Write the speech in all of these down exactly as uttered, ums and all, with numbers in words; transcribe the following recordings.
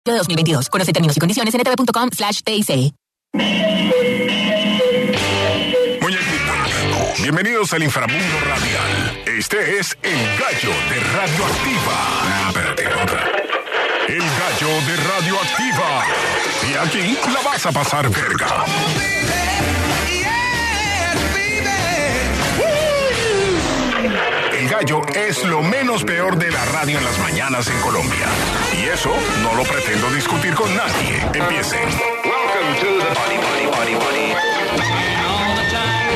de dos mil veintidós. Conoce términos y condiciones en e t v punto com slash t i c. Muñequitos, bienvenidos al inframundo radial. Este es El Gallo de Radioactiva. Ah, espérate, otra. El Gallo de Radioactiva. Y aquí la vas a pasar verga. El Gallo es lo menos peor de la radio en las mañanas en Colombia. Y eso no lo pretendo discutir con nadie. Empiecen. Welcome to the party, party, party, party. All the time.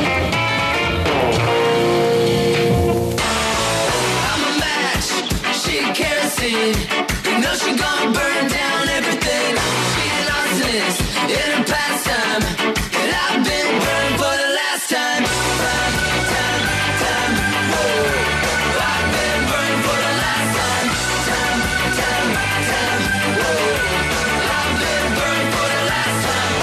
I'm a match, she kerosene. You know she gonna burn down everything. She lost this in her pastime. And I've been burned for the last time. Time, time, time. I've been burned for the last time. Time, time, time. I've been burned for the last time.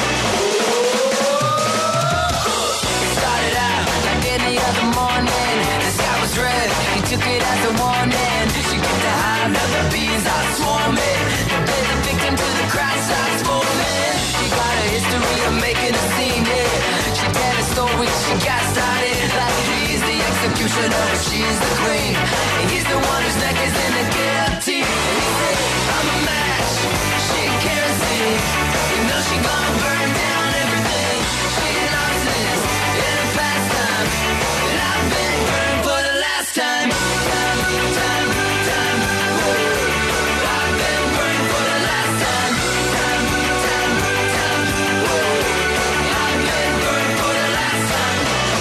Started out like any other morning. The sky was red, he took it as a warning. She get the high, now the bees are swarming. Play the victim to the crowd starts forming. She got a history of making a scene, yeah. She tell a story, she got started. Like she's the executioner, she's the queen. And he's the one whose neck is in the guillotine. And he said, I'm a match, she kerosene. You know she gonna burn down everything. She lost this in her pastime. And I've been burned for the last time. Time, time, time. I've been burned for the last time. Time, time, time. I've been burned for the last time.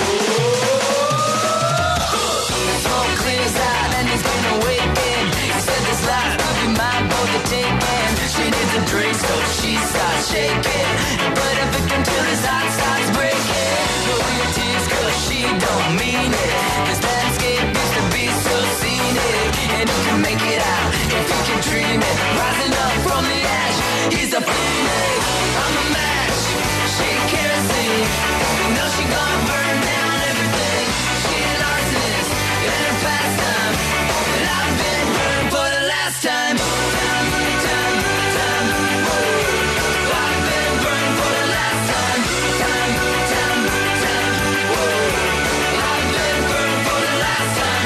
Smoke clears out and he's gonna awaken. He said this life could be mine for the taking. She needs a drink so she starts shaking. But a victim till his heart starts breaking. Throw your tears cause she don't mean it. This landscape used to be so scenic. And you can make it out if you can dream it. Rising up from the ash, he's a phoenix. I'm a match, she kerosene. You know she gonna burn down everything. She lost this in her pastime. And I've been burned for the last time. Time, time, time. I've been burned for the last time. Time, time, time. I've been burned for the last time.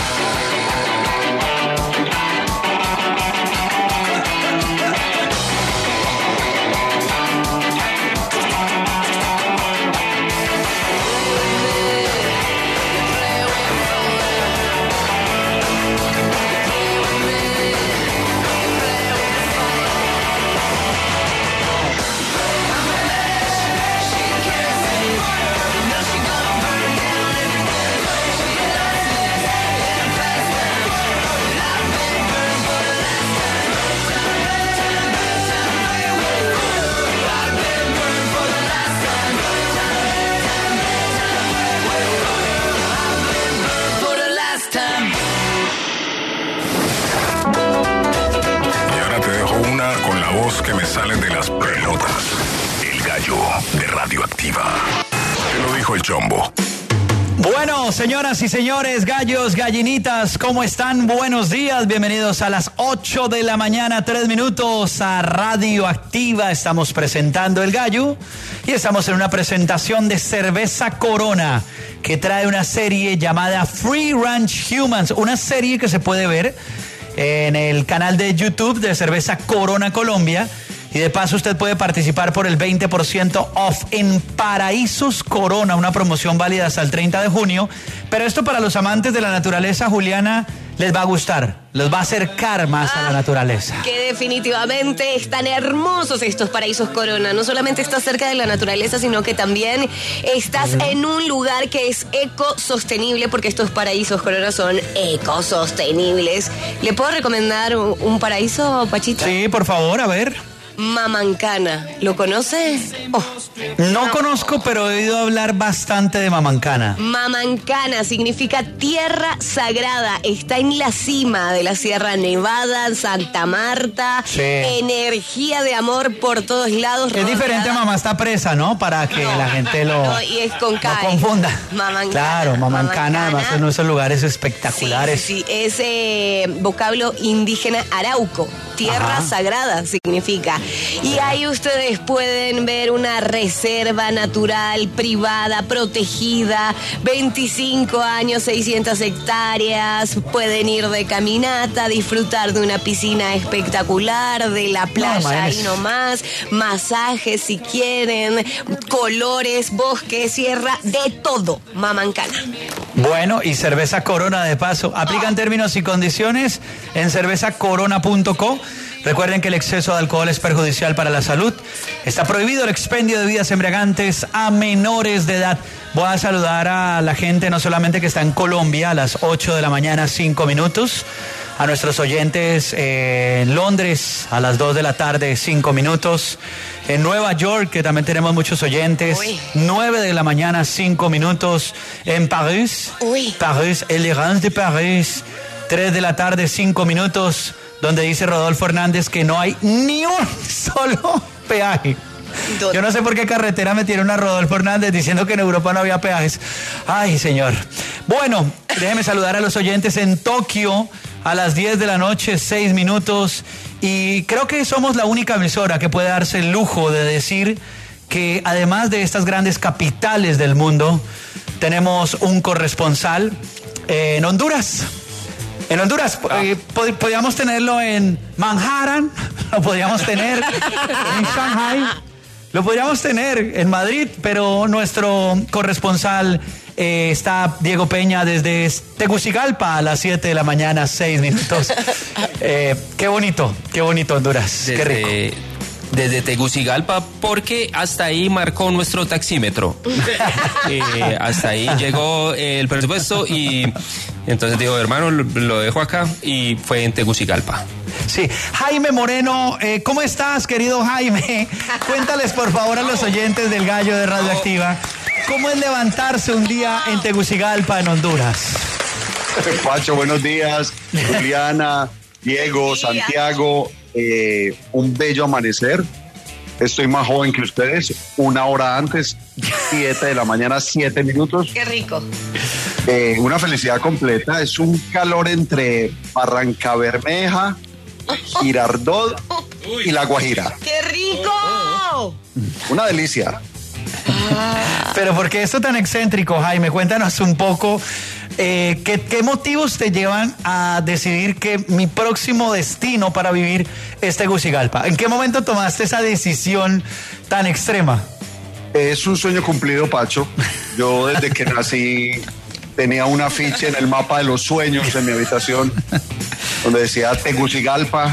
Que me salen de las pelotas. El Gallo de Radioactiva. Te lo dijo el Chombo. Bueno, señoras y señores, gallos, gallinitas, ¿cómo están? Buenos días, bienvenidos a las ocho de la mañana, tres minutos a Radioactiva. Estamos presentando El Gallo y estamos en una presentación de Cerveza Corona, que trae una serie llamada Free Range Humans, una serie que se puede ver en el canal de YouTube de Cerveza Corona Colombia. Y de paso usted puede participar por el veinte por ciento off en Paraísos Corona, una promoción válida hasta el treinta de junio. Pero esto para los amantes de la naturaleza, Juliana, les va a gustar, los va a acercar más ah, a la naturaleza. Que definitivamente están hermosos estos Paraísos Corona. No solamente estás cerca de la naturaleza, sino que también estás uh-huh. en un lugar que es ecosostenible, porque estos Paraísos Corona son ecosostenibles. ¿Le puedo recomendar un, un paraíso, Pachito? Sí, por favor, a ver. Mamancana. ¿Lo conoces? Oh. No conozco, pero he oído hablar bastante de Mamancana. Mamancana significa tierra sagrada. Está en la cima de la Sierra Nevada, Santa Marta. Sí. Energía de amor por todos lados. Es diferente a Mamá está presa, ¿no? Para que No, la gente lo no, y es con no K. confunda. Mamancana. Claro, Mamancana, además en esos lugares espectaculares. Sí, sí, sí. Es eh, vocablo indígena arauco. Tierra Ajá. sagrada significa. Y ahí ustedes pueden ver una reserva natural, privada, protegida, veinticinco años, seiscientas hectáreas. Pueden ir de caminata, disfrutar de una piscina espectacular, de la playa No, ahí nomás, masajes si quieren, colores, bosque, sierra, de todo. Mamancana. Bueno, y cerveza Corona de paso. Aplican términos y condiciones en cerveza corona punto co. Recuerden que el exceso de alcohol es perjudicial para la salud. Está prohibido el expendio de bebidas embriagantes a menores de edad. Voy a saludar a la gente no solamente que está en Colombia a las ocho de la mañana, cinco minutos. A nuestros oyentes eh, en Londres a las dos de la tarde, cinco minutos. En Nueva York, que también tenemos muchos oyentes, Uy. nueve de la mañana, cinco minutos. En París, Uy. París, Elegance de París, tres de la tarde, cinco minutos, donde dice Rodolfo Hernández que no hay ni un solo peaje. Yo no sé por qué carretera metieron a Rodolfo Hernández diciendo que en Europa no había peajes. Ay, señor. Bueno, déjeme saludar a los oyentes en Tokio a las diez de la noche, seis minutos. Y creo que somos la única emisora que puede darse el lujo de decir que además de estas grandes capitales del mundo, tenemos un corresponsal en Honduras. En Honduras, Ah. eh, pod- podíamos tenerlo en Manhattan, lo podíamos tener en Shanghai, lo podríamos tener en Madrid, pero nuestro corresponsal eh, está Diego Peña desde Tegucigalpa a las siete de la mañana, seis minutos. Eh, qué bonito, qué bonito Honduras, qué rico. Desde, desde Tegucigalpa, porque hasta ahí marcó nuestro taxímetro. Eh, hasta ahí llegó el presupuesto y entonces digo, hermano, lo, lo dejo acá y fue en Tegucigalpa. Sí, Jaime Moreno, eh, ¿cómo estás, querido Jaime? Cuéntales, por favor, a los oyentes del Gallo de Radioactiva, ¿cómo es levantarse un día en Tegucigalpa, en Honduras? Pacho, buenos días. Juliana, Diego, Santiago, eh, un bello amanecer. Estoy más joven que ustedes, una hora antes, siete de la mañana, siete minutos. Qué rico. Eh, una felicidad completa. Es un calor entre Barranca Bermeja, Girardot y La Guajira. ¡Qué rico! Una delicia. Pero ¿por qué esto tan excéntrico, Jaime? Cuéntanos un poco, eh, ¿qué, ¿qué motivos te llevan a decidir que mi próximo destino para vivir es Tegucigalpa? ¿En qué momento tomaste esa decisión tan extrema? Es un sueño cumplido, Pacho. Yo desde que nací tenía un afiche en el mapa de los sueños en mi habitación donde decía Tegucigalpa.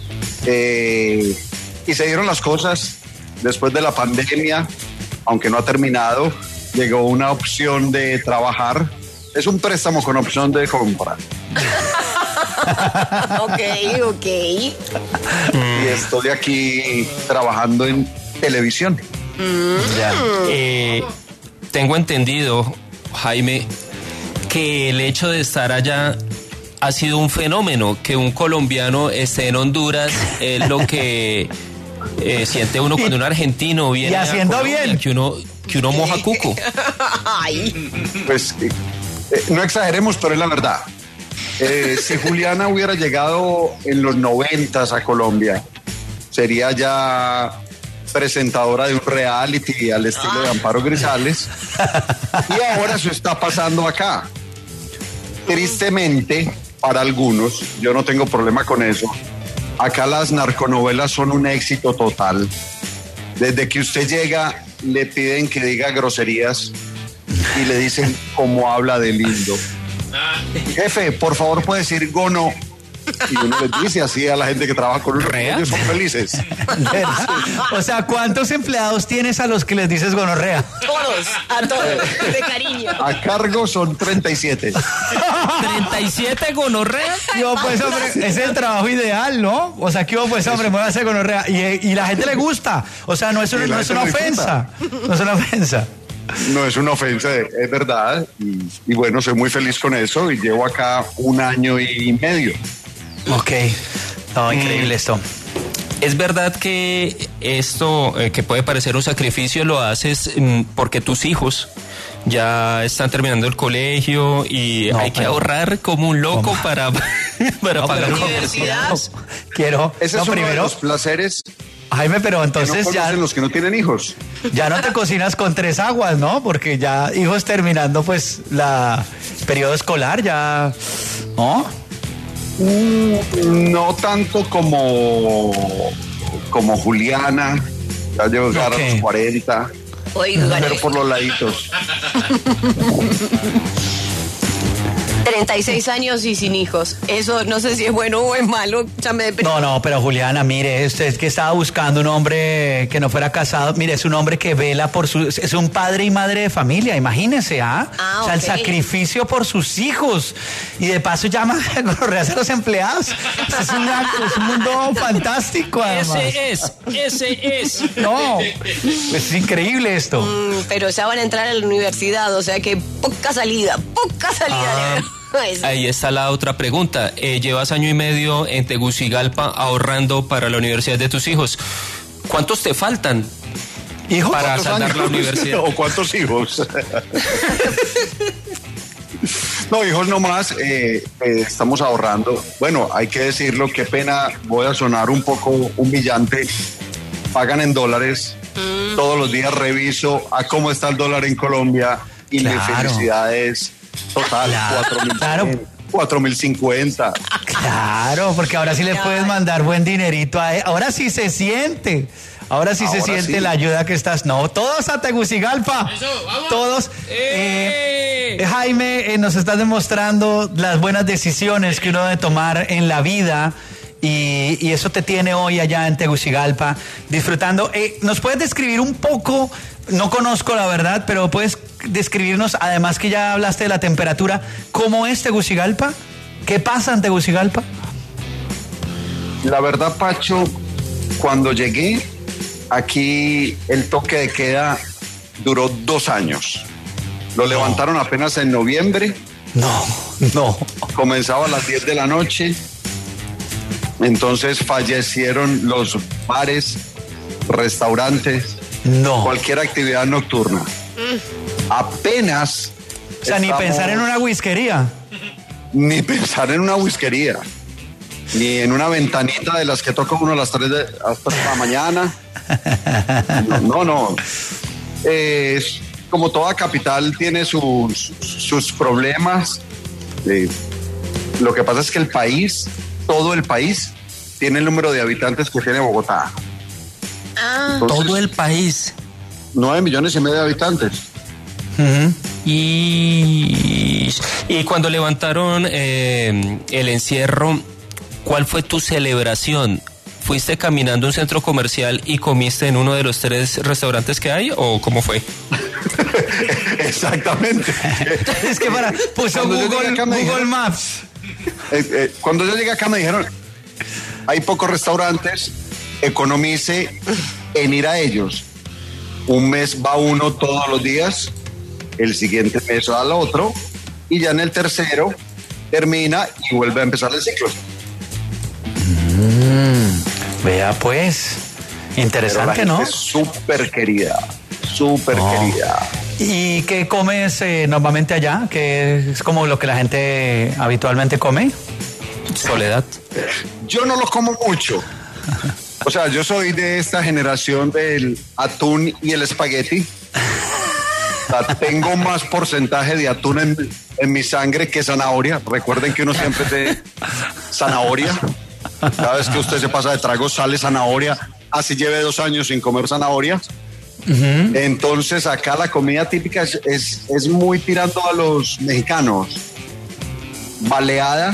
Eh, y se dieron las cosas. Después de la pandemia, aunque no ha terminado, llegó una opción de trabajar. Es un préstamo con opción de compra. Ok, ok. Y estoy aquí trabajando en televisión. Eh, tengo entendido, Jaime, que el hecho de estar allá ha sido un fenómeno, que un colombiano esté en Honduras es lo que eh, siente uno cuando un argentino viene y haciendo a Colombia, bien. que uno, que uno moja cuco. Ay. Pues eh, eh, no exageremos, pero es la verdad. Eh, si Juliana hubiera llegado en los noventas a Colombia, sería ya presentadora de un reality al estilo de Amparo Grisales. Y ahora eso está pasando acá. Tristemente, para algunos, yo no tengo problema con eso, acá las narconovelas son un éxito total. Desde que usted llega, le piden que diga groserías y le dicen cómo habla de lindo. Jefe, por favor, puede decir gono. Y uno les dice así a la gente que trabaja con uno, ellos son felices. ¿Verdad? O sea, ¿cuántos empleados tienes a los que les dices gonorrea? Todos, a todos, de cariño. A cargo son treinta y siete. ¿treinta y siete gonorrea? Yo, pues, hombre, ese es el trabajo ideal, ¿no? O sea, ¿qué hubo, pues, hombre? Me voy a hacer gonorrea. Y, y la gente le gusta. O sea, no es una, Y la no es gente una lo ofensa. No es una ofensa. No es una ofensa, es verdad. Y, y bueno, soy muy feliz con eso y llevo acá un año y medio. Ok. No, increíble esto. Es verdad que esto, eh, que puede parecer un sacrificio, lo haces mm, porque tus hijos ya están terminando el colegio y No, hay que pero- ahorrar como un loco ¿Cómo? para, para No, pagar pero- la universidad. Quiero. Ese no, es uno de primero, los placeres Jaime, pero que no entonces ya, conocen los que no tienen hijos. ya no te cocinas con tres aguas, ¿no? Porque ya hijos terminando, pues, la periodo escolar, ya. ¿No? No tanto como, como Juliana, ya llegar Ok. a los cuarenta, Oigan, pero por los laditos. treinta y seis años y sin hijos. Eso no sé si es bueno o es malo. Ya me depre- No, no, pero Juliana, mire, usted es que estaba buscando un hombre que no fuera casado. Mire, es un hombre que vela por su... Es un padre y madre de familia, imagínese, ¿ah? Ah, o sea, ok. el sacrificio por sus hijos. Y de paso llama a gonorreas a los empleados. Es, una- es un mundo fantástico, además. Ese es, ese es. No, es increíble esto. Mm, pero ya van a entrar a la universidad, o sea que poca salida, poca salida. Ah. de verdad. Es- Ahí está la otra pregunta. Eh, llevas año y medio en Tegucigalpa ahorrando para la universidad de tus hijos. ¿Cuántos te faltan Hijo, para ¿Cuántos saldar la años? universidad? ¿O cuántos hijos? No, hijos nomás, eh, eh, estamos ahorrando. Bueno, hay que decirlo, qué pena, voy a sonar un poco humillante. Pagan en dólares. Todos los días reviso a cómo está el dólar en Colombia y mi Claro. felicidad es total, Claro. cuatro mil Claro. cuatro mil cincuenta. Claro, porque ahora sí le puedes mandar buen dinerito a él. Ahora sí se siente. Ahora sí se Ahora siente sí. la ayuda que estás. No, todos a Tegucigalpa. Todos. ¡Eh! Eh, Jaime, eh, nos estás demostrando las buenas decisiones que uno debe tomar en la vida. Y, y eso te tiene hoy allá en Tegucigalpa disfrutando. Eh, ¿Nos puedes describir un poco? No conozco la verdad, pero puedes describirnos, además que ya hablaste de la temperatura, ¿cómo es Tegucigalpa? ¿Qué pasa en Tegucigalpa? La verdad, Pacho, cuando llegué, aquí el toque de queda duró dos años. Lo levantaron apenas en noviembre, No, no. comenzaba a las diez de la noche, entonces fallecieron los bares, restaurantes, No. cualquier actividad nocturna. Apenas... O sea, ni estamos- pensar en una whiskería. Ni pensar en una whiskería, ni en una ventanita de las que toca uno a las tres de, hasta la mañana. No, no. no. Eh, es como toda capital tiene sus, sus problemas. Eh, lo que pasa es que el país, todo el país, tiene el número de habitantes que tiene Bogotá. Ah, Entonces, Todo el país. nueve millones y medio de habitantes. Ujú. Y, y cuando levantaron eh, el encierro, ¿cuál fue tu celebración? ¿Fuiste caminando a un centro comercial y comiste en uno de los tres restaurantes que hay o cómo fue? Exactamente. Es que para, puso Cuando yo llegué Google, acá me Google dijeron- Maps. Eh, eh, cuando yo llegué acá me dijeron, hay pocos restaurantes, economice en ir a ellos. Un mes va uno todos los días, el siguiente mes va al otro, y ya en el tercero termina y vuelve a empezar el ciclo. Vea pues, Pero la interesante, gente ¿no? es súper querida, súper No. querida. ¿Y qué comes eh, normalmente allá? ¿Qué es como lo que la gente habitualmente come? Soledad. Yo no lo como mucho. O sea, yo soy de esta generación del atún y el espagueti. O sea, tengo más porcentaje de atún en, en mi sangre que zanahoria. Recuerden que uno siempre es de zanahoria. Cada vez que usted se pasa de trago sale zanahoria. Así lleve dos años sin comer zanahoria. Entonces acá la comida típica es, es, es muy tirando a los mexicanos. Baleada,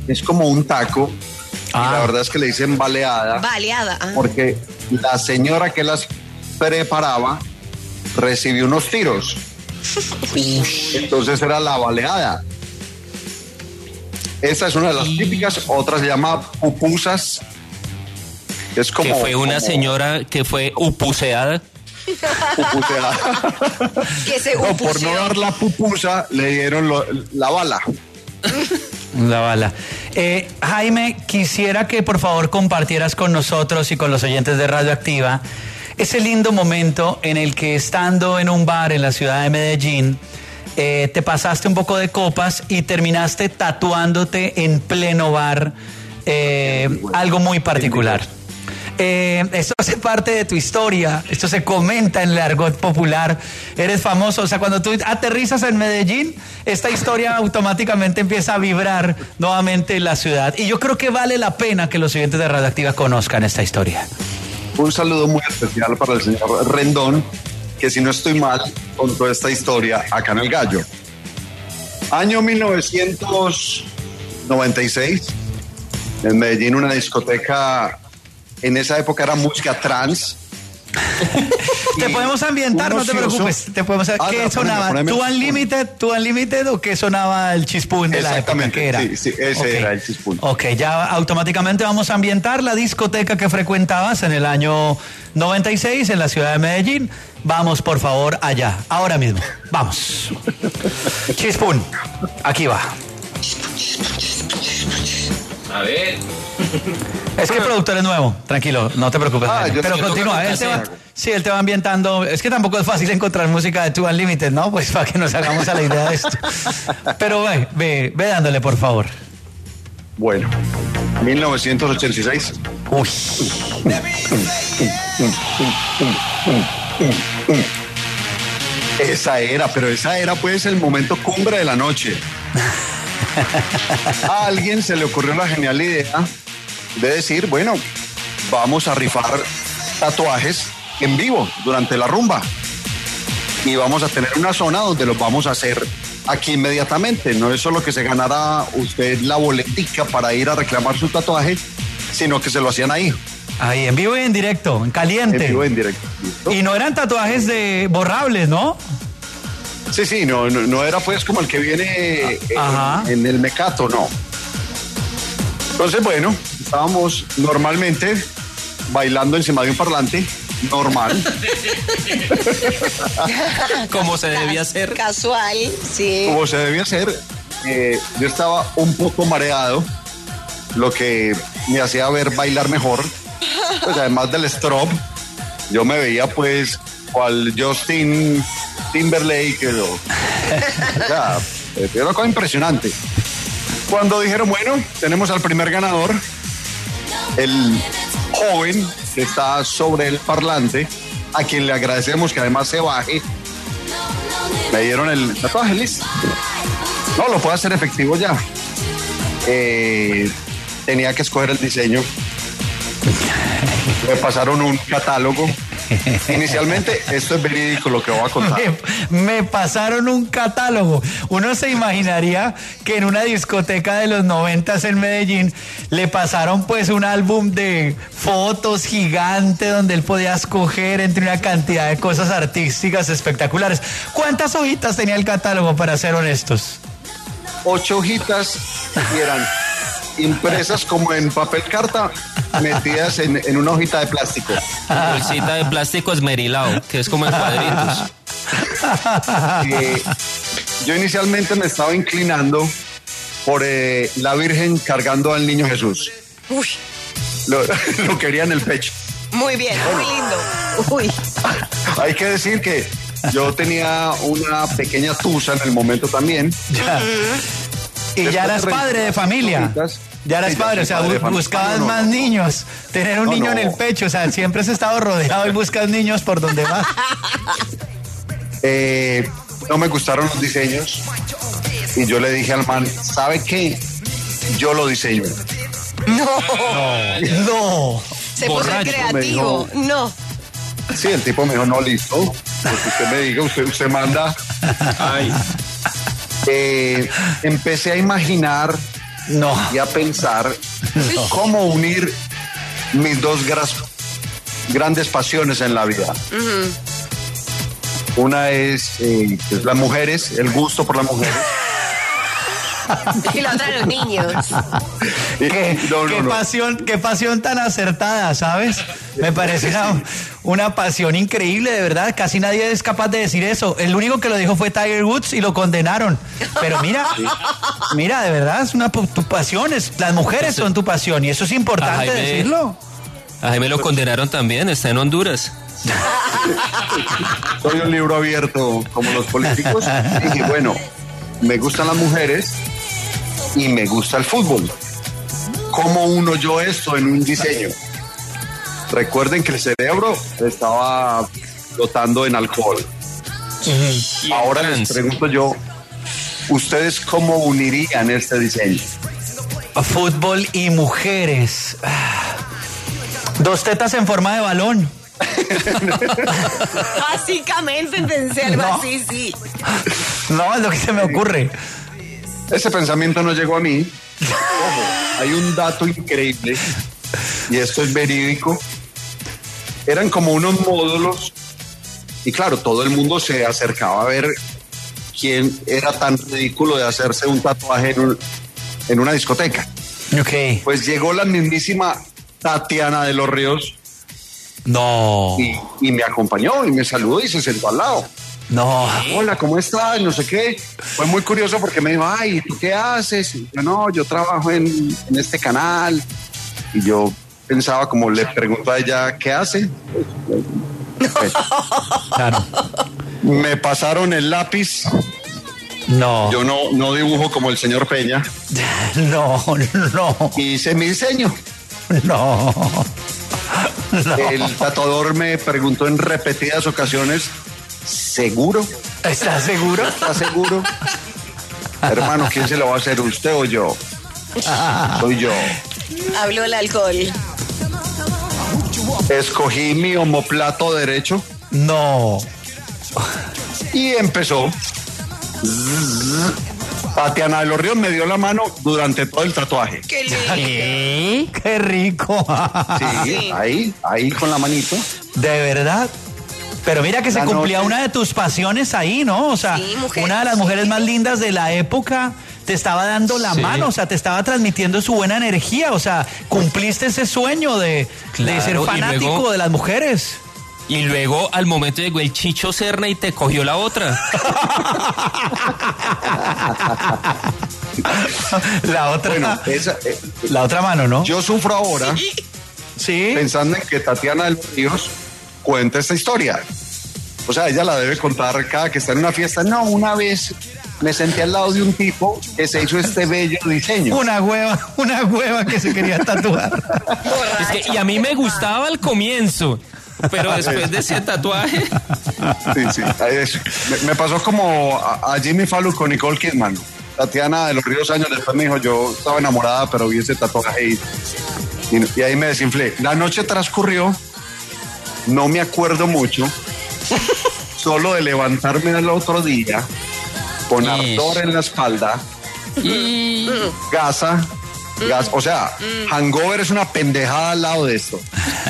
es como un taco. Ah. Y la verdad es que le dicen baleada. Baleada. ah. Porque la señora que las preparaba recibió unos tiros. Entonces era la baleada. Esta es una de las típicas, otra se llama pupusas. Es como, que fue una como señora que fue upuseada. pupuseada. Que se No, por upuseó. no dar la pupusa, le dieron lo- la bala. La bala. Eh, Jaime, quisiera que por favor compartieras con nosotros y con los oyentes de Radioactiva ese lindo momento en el que estando en un bar en la ciudad de Medellín, eh, te pasaste un poco de copas y terminaste tatuándote en pleno bar eh, algo muy particular. Eh, esto hace parte de tu historia, esto se comenta en el argot popular, eres famoso, o sea, cuando tú aterrizas en Medellín, esta historia automáticamente empieza a vibrar nuevamente en la ciudad, y yo creo que vale la pena que los oyentes de Radioactiva conozcan esta historia. Un saludo muy especial para el señor Rendón, que si no estoy mal, contó esta historia acá en El Gallo. Año mil novecientos noventa y seis, en Medellín, una discoteca, en esa época era música trans. Te Y podemos ambientar, un no te ocioso- preocupes, te podemos Ah, ¿qué no, sonaba? poneme, ¿Tú poneme. Unlimited, tú Unlimited o qué sonaba el chispún de la época? Exactamente, ¿Qué era? sí, sí, ese Ok. era el chispún. Ok, ya automáticamente vamos a ambientar la discoteca que frecuentabas en el año noventa y seis en la ciudad de Medellín. Vamos, por favor, allá, ahora mismo. Vamos. Chispún, aquí va. A ver. Es que el productor es nuevo, tranquilo, no te preocupes. Ah, Jaime. yo- Pero yo continúa, toco él te va, casero. sí, él te va ambientando. Es que tampoco es fácil encontrar música de Two Unlimited, ¿no? Pues para que nos hagamos a la idea de esto. Pero ve, ve, ve dándole, por favor. Bueno, mil novecientos ochenta y seis. Uy. Esa era, pero esa era pues el momento cumbre de la noche. A alguien se le ocurrió la genial idea de decir, bueno, vamos a rifar tatuajes en vivo durante la rumba. Y vamos a tener una zona donde los vamos a hacer aquí inmediatamente. No es solo que se ganara usted la boletica para ir a reclamar su tatuaje, sino que se lo hacían ahí, Ahí, en vivo y en directo, en caliente. en vivo, en directo. ¿Listo? Y no eran tatuajes de borrables, ¿no? Sí, sí, no, no, no era pues como el que viene en, Ajá. en el mecato, no. Entonces, bueno, estábamos normalmente bailando encima de un parlante, normal. Como se debía hacer. Casual, sí. Como se debía hacer. Eh, yo estaba un poco mareado, lo que me hacía ver bailar mejor. Pues además del strobe, yo me veía pues cual Justin Timberlake. O, o sea, era una cosa impresionante. Cuando dijeron, bueno, tenemos al primer ganador, el joven que está sobre el parlante, a quien le agradecemos que además se baje, me dieron el tatuaje, listo. No, lo puedo hacer efectivo ya. Eh, tenía que escoger el diseño. Me pasaron un catálogo. Inicialmente, esto es verídico lo que voy a contar. Me, me pasaron un catálogo. Uno se imaginaría que en una discoteca de los noventas en Medellín le pasaron pues un álbum de fotos gigante donde él podía escoger entre una cantidad de cosas artísticas espectaculares. ¿Cuántas hojitas tenía el catálogo, para ser honestos? Ocho hojitas y eran impresas como en papel carta, metidas en, en una hojita de plástico. Bolsita de plástico esmerilado, que es como en cuadritos. Eh, yo inicialmente me estaba inclinando por eh, la Virgen cargando al niño Jesús. Uy, Lo, lo quería en el pecho. muy bien, muy lindo. Uy, Hay que decir que yo tenía una pequeña tusa en el momento también. Ya. Y Después ya eras de padre de revisar familia. las hojitas, Ya eras sí, ya padre, o soy sea, padre de bu- familia. buscabas No, no, más no. niños. Tener un No, niño en no. el pecho, o sea, siempre has estado rodeado y buscas niños por donde vas. Eh, no me gustaron los diseños y yo le dije al man, ¿sabe qué? Yo lo diseño. No. se puso Borracho, creativo. No. Sí, el tipo me dijo, no, listo. Lo que usted me diga, usted, usted manda. Ay. Eh, empecé a imaginar No. y a pensar cómo unir mis dos gras- grandes pasiones en la vida. Uh-huh. Una es eh, pues, las mujeres, el gusto por las mujeres. Y la otra los niños. Qué, no, no, qué no. pasión, qué pasión tan acertada, ¿sabes? Me parece una, una pasión increíble, de verdad. Casi nadie es capaz de decir eso. El único que lo dijo fue Tiger Woods y lo condenaron. Pero mira, sí. mira, de verdad, es una tu pasión. Es, las mujeres son tu pasión y eso es importante Jaime, decirlo. A Jaime lo condenaron también, está en Honduras. Soy un libro abierto como los políticos. Y dije, bueno, me gustan las mujeres y me gusta el fútbol. ¿Cómo uno yo esto en un diseño? Recuerden que el cerebro estaba flotando en alcohol. Uh-huh. Ahora les pregunto yo, ¿ustedes cómo unirían este diseño? Fútbol y mujeres. Dos tetas en forma de balón. Básicamente pensé algo no. así, sí. No, es lo que se me ocurre. Ese pensamiento no llegó a mí. Ojo, hay un dato increíble y esto es verídico. Eran como unos módulos y claro, todo el mundo se acercaba a ver quién era tan ridículo de hacerse un tatuaje en, un, en una discoteca. Okay. Pues llegó la mismísima Tatiana de los Ríos. No. Y, y me acompañó y me saludó y se sentó al lado. No. Hola, ¿cómo estás? No sé qué. Fue muy curioso porque me dijo, ay, ¿tú qué haces? Y yo, no, yo trabajo en, en este canal. Y yo pensaba, como le pregunto a ella, ¿qué hace? Pues, claro. Me pasaron el lápiz. No. Yo no, no dibujo como el señor Peña. No, no. Hice mi diseño. No. No. El tatuador me preguntó en repetidas ocasiones, ¿seguro? ¿Estás seguro? ¿Estás seguro? Hermano, ¿quién se lo va a hacer, usted o yo? Soy yo. Habló el alcohol. Escogí mi omoplato derecho. No. Y empezó. Tatiana de los Ríos me dio la mano durante todo el tatuaje. ¡Qué lindo! ¿Qué? ¡Qué rico! Sí, sí, ahí, ahí con la manito. ¿De verdad? Pero mira que se la cumplía noche. Una de tus pasiones ahí, ¿no? O sea, sí, mujer, una de las mujeres sí. más lindas de la época te estaba dando la sí. mano, o sea, te estaba transmitiendo su buena energía, o sea, cumpliste ese sueño de, Claro, de ser fanático luego, de las mujeres. Y luego al momento llegó el Chicho Serna y te cogió la otra. La otra, Bueno, esa, eh, la otra mano, ¿no? yo sufro ahora Sí. pensando en que Tatiana de los Ríos cuenta esta historia. O sea, ella la debe contar cada que está en una fiesta. No, una vez me senté al lado de un tipo que se hizo este bello diseño. Una hueva, una hueva que se quería tatuar. Es que, y a mí me gustaba al comienzo, pero después de ese tatuaje. Sí, sí. Es- me, me pasó como a, a Jimmy Fallon con Nicole Kidman. Tatiana de los Ríos años después me dijo, yo estaba enamorada, pero vi ese tatuaje y, y, y ahí me desinflé. La noche transcurrió, no me acuerdo mucho, solo de levantarme al otro día con Ish. ardor en la espalda, Y gasa, gas, o sea, hangover es una pendejada al lado de esto.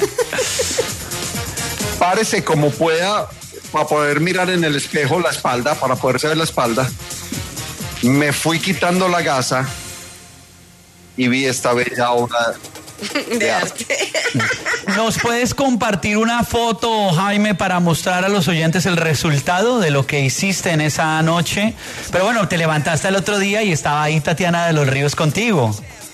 Párese como pueda para poder mirar en el espejo la espalda, para poderse ver la espalda. Me fui quitando la gasa y vi esta bella obra De arte. ¿Nos puedes compartir una foto, Jaime, para mostrar a los oyentes el resultado de lo que hiciste en esa noche? Pero bueno, te levantaste el otro día y estaba ahí Tatiana de los Ríos contigo.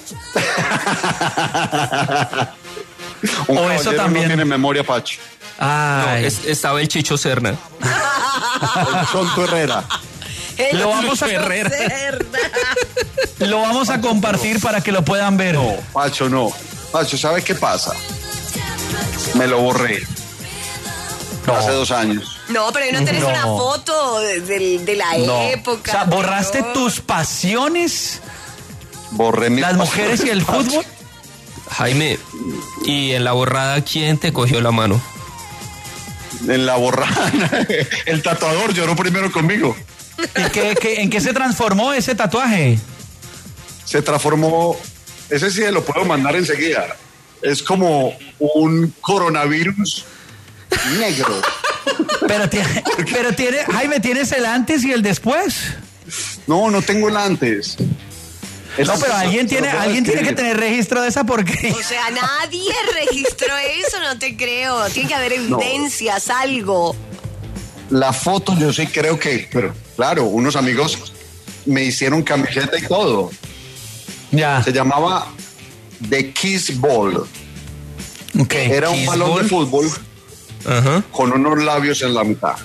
Un O eso caballero también. no tiene memoria, Pacho. no, Ay, es- estaba el Chicho Serna. El Chonto Herrera. El Lo vamos a- Cerda. lo vamos a compartir para que lo puedan ver. No, Pacho, no. Pacho, ¿sabe qué pasa? Me lo borré. No. Hace dos años. No, pero ahí no tenés No. una foto de, de- de la No. época. O sea, borraste no. tus pasiones, Borré mis las mujeres y el pasiones, fútbol. Jaime, y en la borrada, ¿quién te cogió la mano? Pacho. En la borrada. El tatuador lloró primero conmigo. ¿Y qué, qué- en qué se transformó ese tatuaje? se transformó, ese sí se lo puedo mandar enseguida, es como un coronavirus negro. Pero tiene, pero tiene, Jaime, ¿tienes el antes y el después? No, no tengo el antes. No, pero alguien tiene, alguien tiene que tener registro de esa porquería. O sea, nadie registró eso, no te creo. Tiene que haber evidencias, no. algo. La foto yo sí creo que, pero claro, unos amigos me hicieron camiseta y todo. Ya. Se llamaba The Kiss Ball. Okay. Era un Kiss balón ball. de fútbol Ajá. con unos labios en la mitad.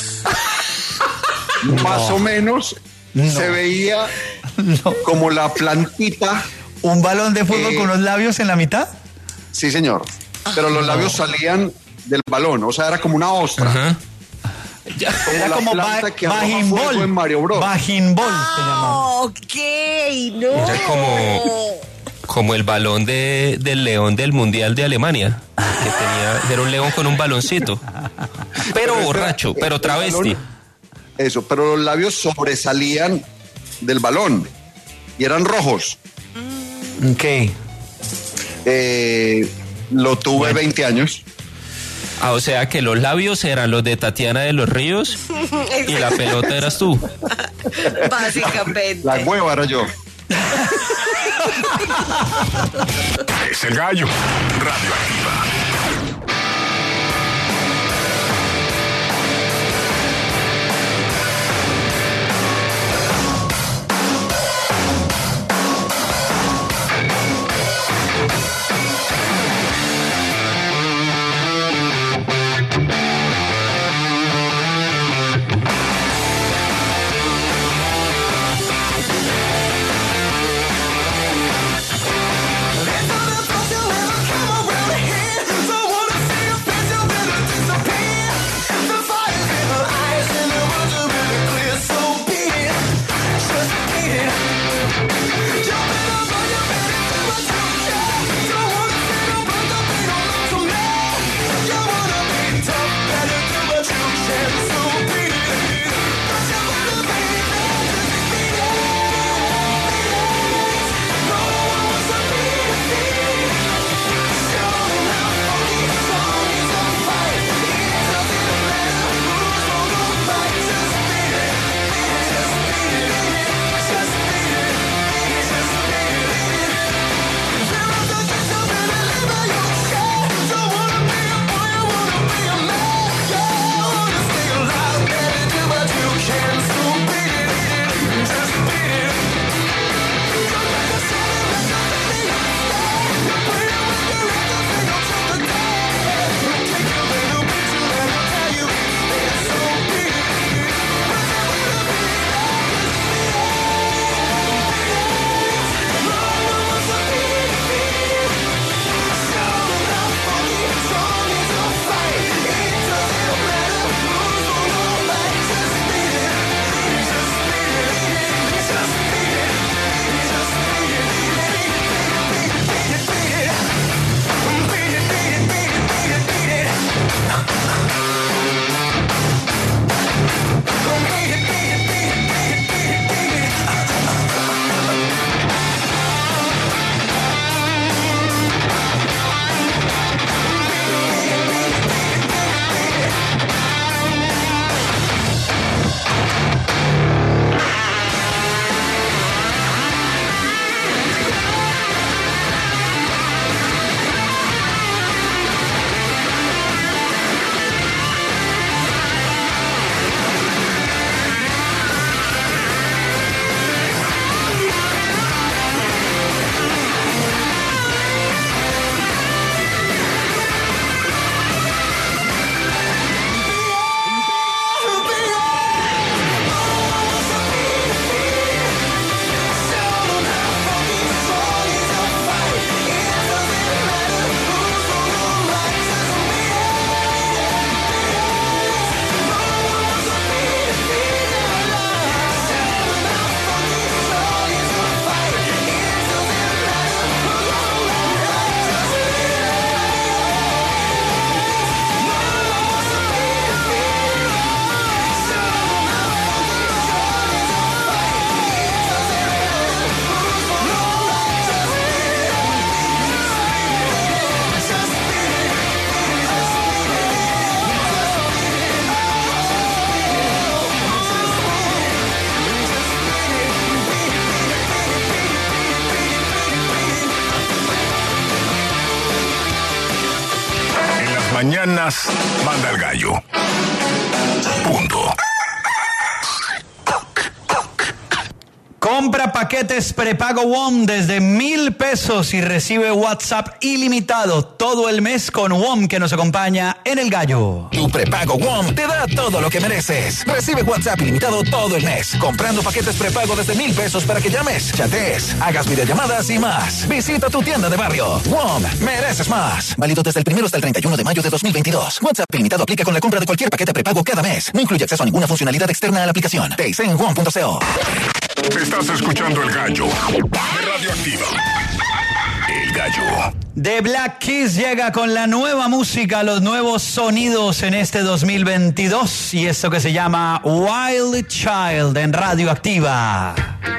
No. Más o menos no. se veía no. como la plantita. ¿Un balón de fútbol eh, con los labios en la mitad? Sí, señor. Pero los labios no. salían del balón, o sea, era como una ostra. Ajá. Ya. Como era como Bajinbol en Mario Bros. Bajinbol ah, se llamaba. Ok, no. Era como, como el balón de, del león del Mundial de Alemania, que tenía, era un león con un baloncito, pero, pero borracho, este, pero travesti. Balón, eso, pero los labios sobresalían del balón y eran rojos. Ok. Eh, lo tuve bueno. veinte años. Ah, o sea que los labios eran los de Tatiana de los Ríos y la pelota eras tú. Básicamente. La hueva era yo. Es el gallo. Radioactiva. Come around here. mañanas manda el gallo. Punto. Compra paquetes prepago WOM desde mil pesos y recibe WhatsApp ilimitado todo el mes con WOM, que nos acompaña en El Gallo. Tu prepago WOM te da todo lo que mereces. Recibe WhatsApp ilimitado todo el mes, comprando paquetes prepago desde mil pesos para que llames, chatees, hagas videollamadas y más. Visita tu tienda de barrio. WOM, mereces más. Válido desde el primero hasta el treinta y uno de mayo de dos mil veintidós. WhatsApp ilimitado aplica con la compra de cualquier paquete prepago cada mes. No incluye acceso a ninguna funcionalidad externa a la aplicación. Te dice en WOM punto co. Estás escuchando El Gallo. Radioactiva. El Gallo. The Black Keys llega con la nueva música, los nuevos sonidos en este dos mil veintidós. Y esto que se llama Wild Child en Radioactiva.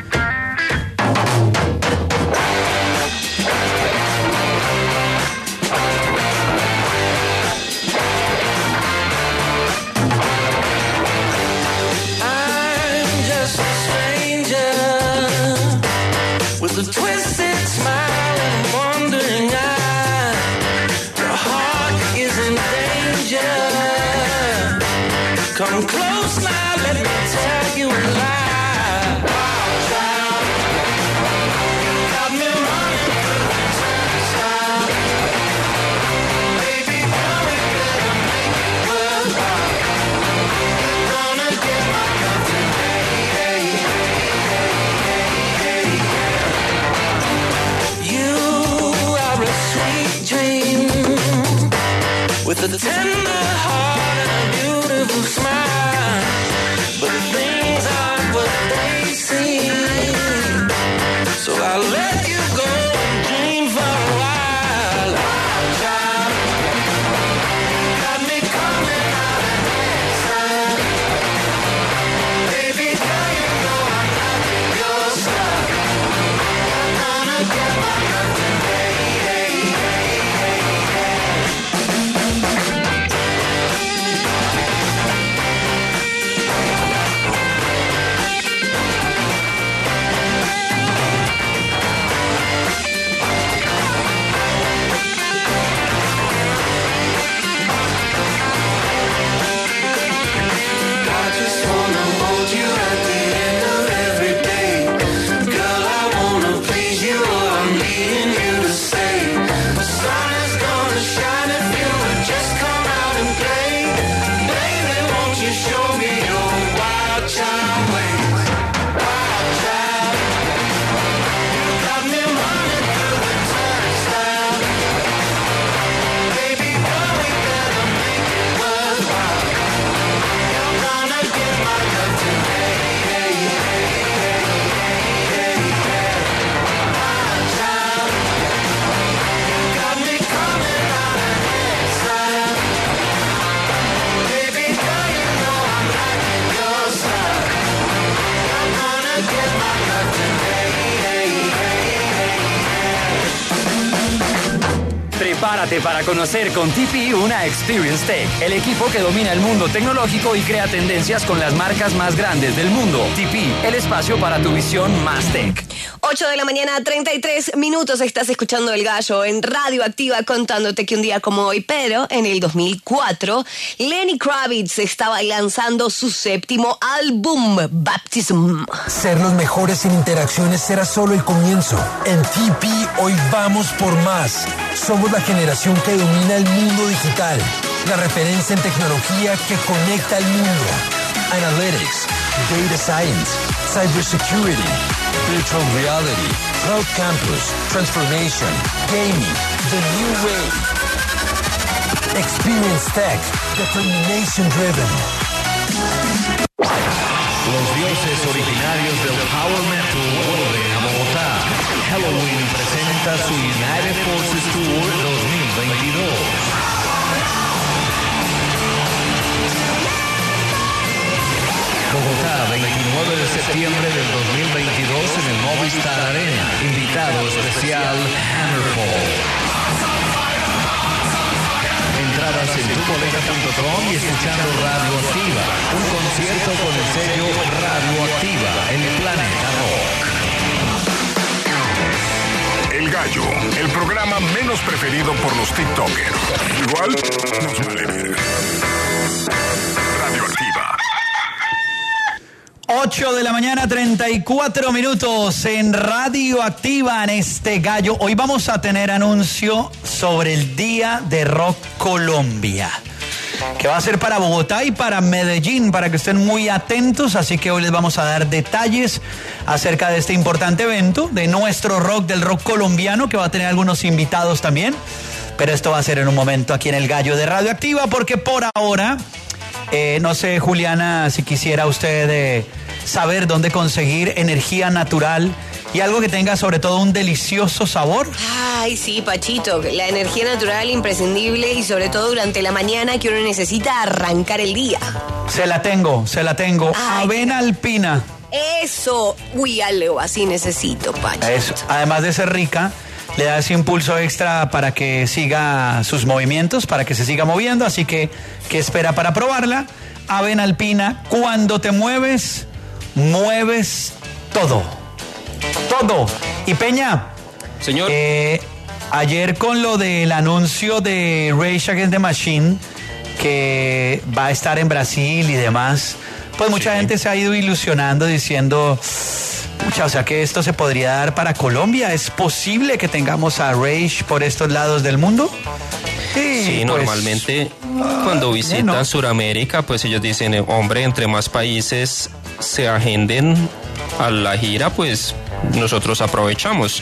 With a twisted smile and a wandering eye, your heart is in danger. Come close now, let me tell you a lie. Wild child, you got me running through the turnstile. Baby, come and better make it worthwhile. You're gonna get my love today. Hey, hey, hey, hey, hey. Dream with a tender heart and a beautiful smile, but things aren't what they seem. So I'll let you go and dream for a while. Wild child, got me coming out of inside. Baby girl, you know I'm liking your style. I'm gonna get my love today. Prepárate para conocer con T P una Experience Tech, el equipo que domina el mundo tecnológico y crea tendencias con las marcas más grandes del mundo. T P, el espacio para tu visión más tech. ocho de la mañana, treinta y tres minutos, estás escuchando El Gallo en Radioactiva, contándote que un día como hoy, pero en el dos mil cuatro, Lenny Kravitz estaba lanzando su séptimo álbum, Baptism. Ser los mejores en interacciones será solo el comienzo. En T P hoy vamos por más. Somos la generación que domina el mundo digital, la referencia en tecnología que conecta al mundo. Analytics, Data Science, Cybersecurity, Virtual Reality, Cloud Campus, Transformation, Gaming, The New Way. Experience Tech, Determination Driven. Los dioses originarios del Power Metal vuelven a Bogotá. Halloween presenta su United Forces Tour dos mil veintidós. Bogotá, veintinueve de septiembre del dos mil veintidós en el Movistar Arena. Invitado especial, Hammerfall. Entradas en tu boleta punto com y escuchando Radioactiva. Un concierto con el sello Radioactiva en el Planeta Rock. El Gallo, el programa menos preferido por los TikTokers. Igual nos vale ver. Radioactiva. ocho de la mañana, treinta y cuatro minutos en Radioactiva en este Gallo. Hoy vamos a tener anuncio sobre el Día de Rock Colombia, que va a ser para Bogotá y para Medellín, para que estén muy atentos. Así que hoy les vamos a dar detalles acerca de este importante evento, de nuestro rock, del rock colombiano, que va a tener algunos invitados también. Pero esto va a ser en un momento aquí en el Gallo de Radioactiva, porque por ahora, eh, no sé, Juliana, si quisiera usted eh, saber dónde conseguir energía natural y algo que tenga sobre todo un delicioso sabor. Ay, sí, Pachito, la energía natural imprescindible y sobre todo durante la mañana que uno necesita arrancar el día. Se la tengo, se la tengo. Ay, Avena alpina. Eso, uy, algo así necesito, Pachito. Eso. Además de ser rica, le da ese impulso extra para que siga sus movimientos, para que se siga moviendo. Así que, ¿qué espera para probarla? Avena alpina, cuando te mueves, mueves todo. Todo. Y Peña, señor, eh, ayer con lo del anuncio de Rage Against the Machine, que va a estar en Brasil y demás, pues mucha sí. gente se ha ido ilusionando diciendo, pucha, o sea que esto se podría dar para Colombia. ¿Es posible que tengamos a Rage por estos lados del mundo? Sí, sí, pues, normalmente cuando visitan bueno. Sudamérica, pues ellos dicen, hombre, entre más países se agenden a la gira, pues nosotros aprovechamos.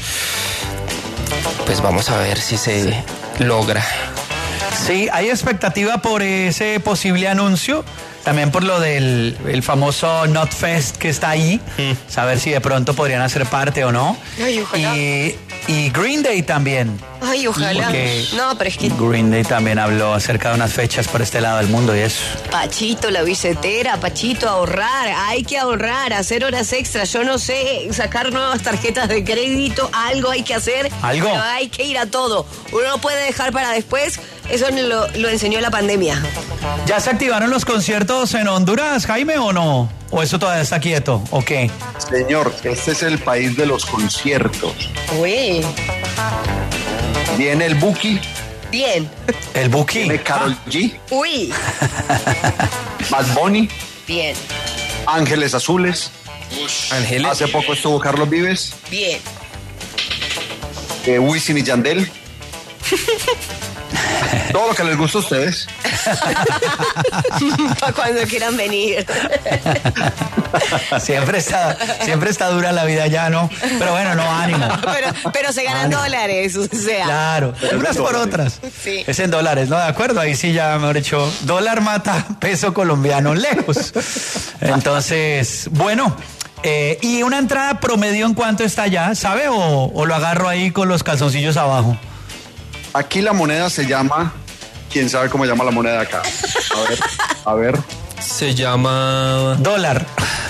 Pues vamos a ver si se logra. Sí, hay expectativa por ese posible anuncio, también por lo del el famoso Notfest que está ahí, mm. saber si de pronto podrían hacer parte o no. Ay, ojalá. Y, y Green Day también. Ay, ojalá. Porque no, pero es que... Green Day también habló acerca de unas fechas por este lado del mundo y eso. Pachito, la billetera, Pachito, ahorrar, hay que ahorrar, hacer horas extras, yo no sé, sacar nuevas tarjetas de crédito, algo hay que hacer. ¿Algo? Pero hay que ir a todo. Uno no puede dejar para después, eso lo, lo enseñó la pandemia. ¿Ya se activaron los conciertos en Honduras, Jaime, o no? ¿O eso todavía está quieto? ¿O qué? Señor, este es el país de los conciertos. Uy. Viene el Buki. Bien. El Buki. Viene Karol ah. G. Uy. Bad Bunny. Bien. Ángeles Azules. Ángeles. Hace poco estuvo Carlos Vives. Bien. Eh, Wisin y Yandel. Todo lo que les gusta a ustedes. Para cuando quieran venir. Siempre está, siempre está dura la vida ya, ¿no? Pero bueno, no, ánimo. Pero, pero se ganan ánimo. dólares, o sea. Claro, unas por otras. Sí. Es en dólares, ¿no? De acuerdo, ahí sí ya, mejor dicho, dólar mata peso colombiano lejos. Entonces, bueno, eh, y una entrada promedio, ¿en cuánto está ya? ¿Sabe? O, o lo agarro ahí con los calzoncillos abajo. Aquí la moneda se llama... ¿Quién sabe cómo llama la moneda acá? A ver, a ver. Se llama... Dólar.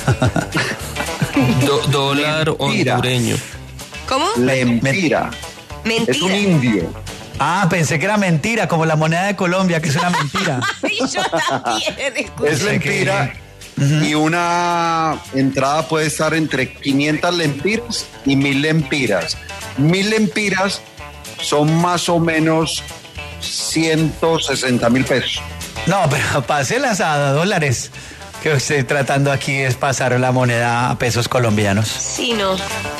Do, dólar Mentira. hondureño. ¿Cómo? Lempira. Mentira. Es un indio. Ah, pensé que era mentira, como la moneda de Colombia, que es una mentira. Ay, yo también, escuché. Es lempira. Y una entrada puede estar entre quinientas lempiras y mil lempiras. Mil lempiras son más o menos ciento sesenta mil pesos. No, pero páselas a dólares. Que estoy tratando aquí es pasar la moneda a pesos colombianos. Sí, no.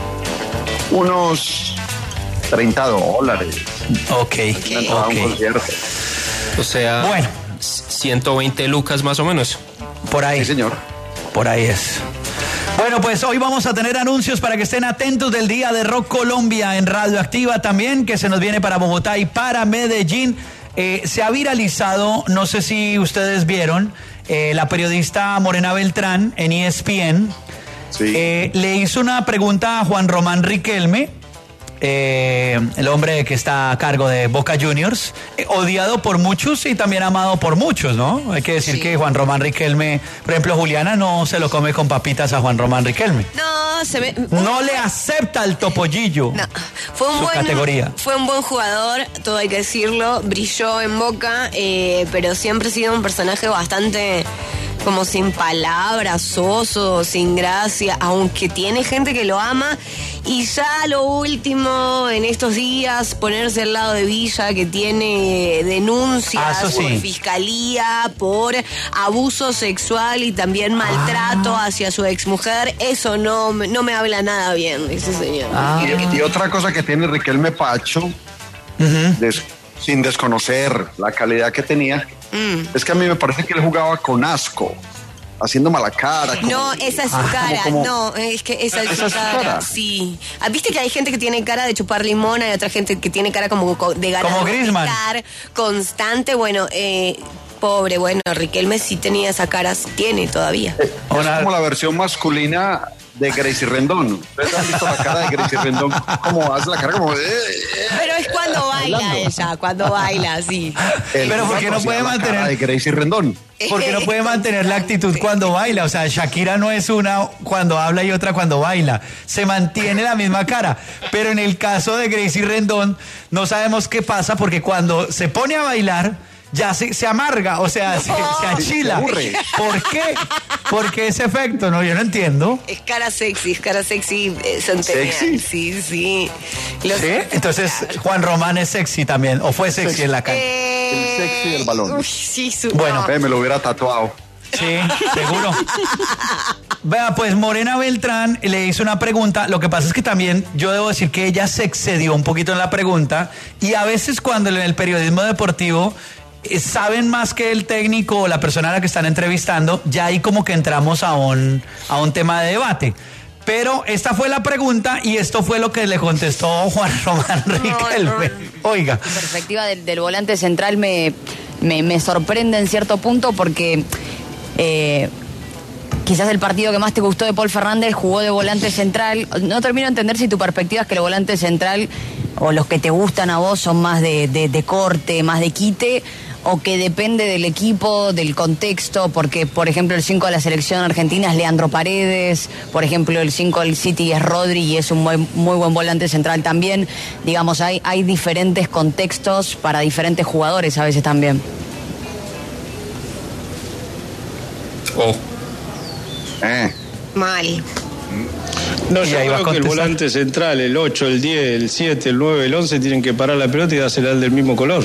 Unos treinta dólares. Ok, Una entrada a un ok. concierto. O sea, Bueno. ciento veinte lucas más o menos. Por ahí. Sí, señor. Por ahí es. Bueno, pues hoy vamos a tener anuncios para que estén atentos del Día de Rock Colombia en Radioactiva también, que se nos viene para Bogotá y para Medellín. Eh, se ha viralizado, no sé si ustedes vieron, eh, la periodista Morena Beltrán en E S P N Sí. eh, le hizo una pregunta a Juan Román Riquelme, eh, el hombre que está a cargo de Boca Juniors, eh, odiado por muchos y también amado por muchos, ¿no? Hay que decir Sí. que Juan Román Riquelme, por ejemplo, Juliana no se lo come con papitas a Juan Román Riquelme. No, se me... No le acepta el topollillo. No, fue un Su buen categoría. fue un buen jugador, todo hay que decirlo, brilló en Boca, eh, pero siempre ha sido un personaje bastante como sin palabras, soso, sin gracia, aunque tiene gente que lo ama. Y ya lo último, en estos días, ponerse al lado de Villa, que tiene denuncias Ah, eso sí. por fiscalía, por abuso sexual y también maltrato Ah. hacia su exmujer. Eso no, me- no me habla nada bien, ese señor. Ah. Y, y otra cosa que tiene Riquelme Pacho, des- sin desconocer la calidad que tenía, Mm. es que a mí me parece que él jugaba con asco, haciendo mala cara. como- No, esa es su Ah, cara. como- como- No, es que esa es, ¿Esa su, es su cara. cara? Sí. Ah, ¿viste que hay gente que tiene cara de chupar limón? Hay otra gente que tiene cara como co- de ganas Como de Griezmann. vomitar constante. Bueno, eh, pobre, bueno, Riquelme sí tenía esa cara, tiene todavía. Es como la versión masculina de Gracie Rendón. ¿Ustedes han visto la cara de Gracie Rendón? Como hace la cara como... eh, eh, Pero es cuando baila bailando. ella, cuando baila, sí. el Pero ¿por qué no hacía puede la mantener- cara de Gracie Rendón? Porque no puede mantener la actitud cuando baila. O sea, Shakira no es una cuando habla y otra cuando baila. Se mantiene la misma cara. Pero en el caso de Gracie Rendón, no sabemos qué pasa porque cuando se pone a bailar, ya se, se amarga, o sea, se, se achila. Se aburre. ¿Por qué? ¿Por qué ese efecto? No, yo no entiendo. Es cara sexy, es cara sexy eh, centenial. ¿Sexy? Sí, sí. Los- ¿Sí? Entonces, Juan Román es sexy también, o fue sexy en la calle. Eh, El sexy del balón. Uy, sí, su- Bueno, no. Eh, me lo hubiera tatuado. Sí, seguro. Vea, pues Morena Beltrán le hizo una pregunta. Lo que pasa es que también yo debo decir que ella se excedió un poquito en la pregunta. Y a veces cuando en el periodismo deportivo eh, saben más que el técnico o la persona a la que están entrevistando, ya ahí como que entramos a un, a un tema de debate. Pero esta fue la pregunta y esto fue lo que le contestó Juan Román Riquelme. Oiga. La perspectiva del, del volante central me, me, me sorprende en cierto punto porque eh, quizás el partido que más te gustó de Paul Fernández jugó de volante central. No termino de entender si tu perspectiva es que el volante central o los que te gustan a vos son más de, de, de corte, más de quite, o que depende del equipo, del contexto, porque por ejemplo el cinco de la selección argentina es Leandro Paredes, por ejemplo el cinco del City es Rodri y es un muy, muy buen volante central también. Digamos, hay, hay diferentes contextos para diferentes jugadores a veces también. Oh. Eh. Mal. No, Y yo ahí va a creo que el contestar. volante central, el ocho, el diez, el siete, el nueve, el once, tienen que parar la pelota y dársela al del mismo color.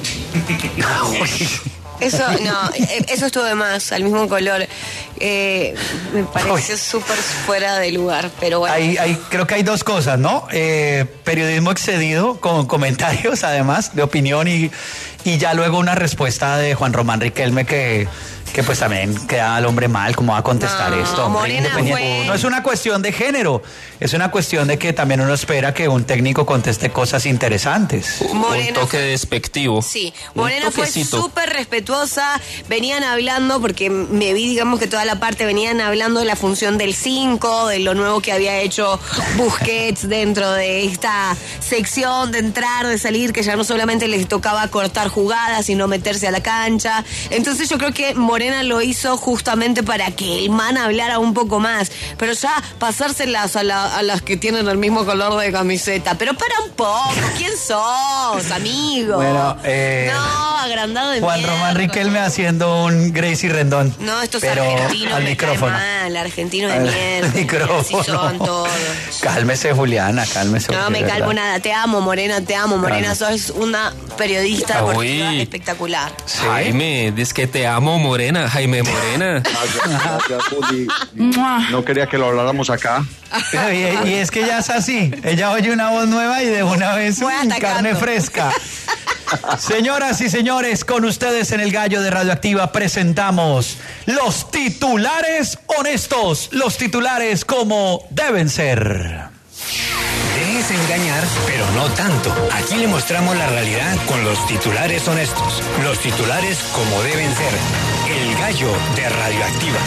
Eso, no, eh, eso estuvo de más, al mismo color. Eh, me pareció súper fuera de lugar, pero bueno. Hay, hay, creo que hay dos cosas, ¿no? Eh, periodismo excedido con comentarios, además, de opinión y, y ya luego una respuesta de Juan Román Riquelme que, que pues también queda al hombre mal, cómo va a contestar No, esto. hombre, Morena independiente. fue- No es una cuestión de género, es una cuestión de que también uno espera que un técnico conteste cosas interesantes. Morena Un toque fue- despectivo. Sí, Un Morena fue toquecito. súper respetuosa, venían hablando, porque me vi, digamos que toda la parte, venían hablando de la función del cinco, de lo nuevo que había hecho Busquets dentro de esta sección de entrar, de salir, que ya no solamente les tocaba cortar jugadas, sino meterse a la cancha. Entonces yo creo que Morena lo hizo justamente para que el man hablara un poco más, pero ya pasárselas a, la- a las que tienen el mismo color de camiseta. Pero para un poco, ¿quién sos, amigo? Bueno, eh, No, agrandado de Juan mierda. Román Riquelme haciendo un Gracie Rendón. No, estos pero argentinos al me micrófono. caen mal, argentinos de Al mierda. micrófono. Así son todos. Cálmese, Juliana, cálmese. No porque me de calmo verdad. nada, te amo, Morena, te amo, Morena, Calma. sos una periodista Ah, deportiva uy. espectacular. Jaime, es que te amo, Morena. Jaime Morena. Gracias, gracias, Juli. No quería que lo habláramos acá. Y, y es que ya es así. Ella oye una voz nueva y de una vez Fue mm, atacando. carne fresca. Señoras y señores, con ustedes en el Gallo de Radioactiva presentamos los titulares honestos, los titulares como deben ser. Déjese engañar, pero no tanto. Aquí le mostramos la realidad con los titulares honestos. Los titulares como deben ser. El Gallo de Radioactiva.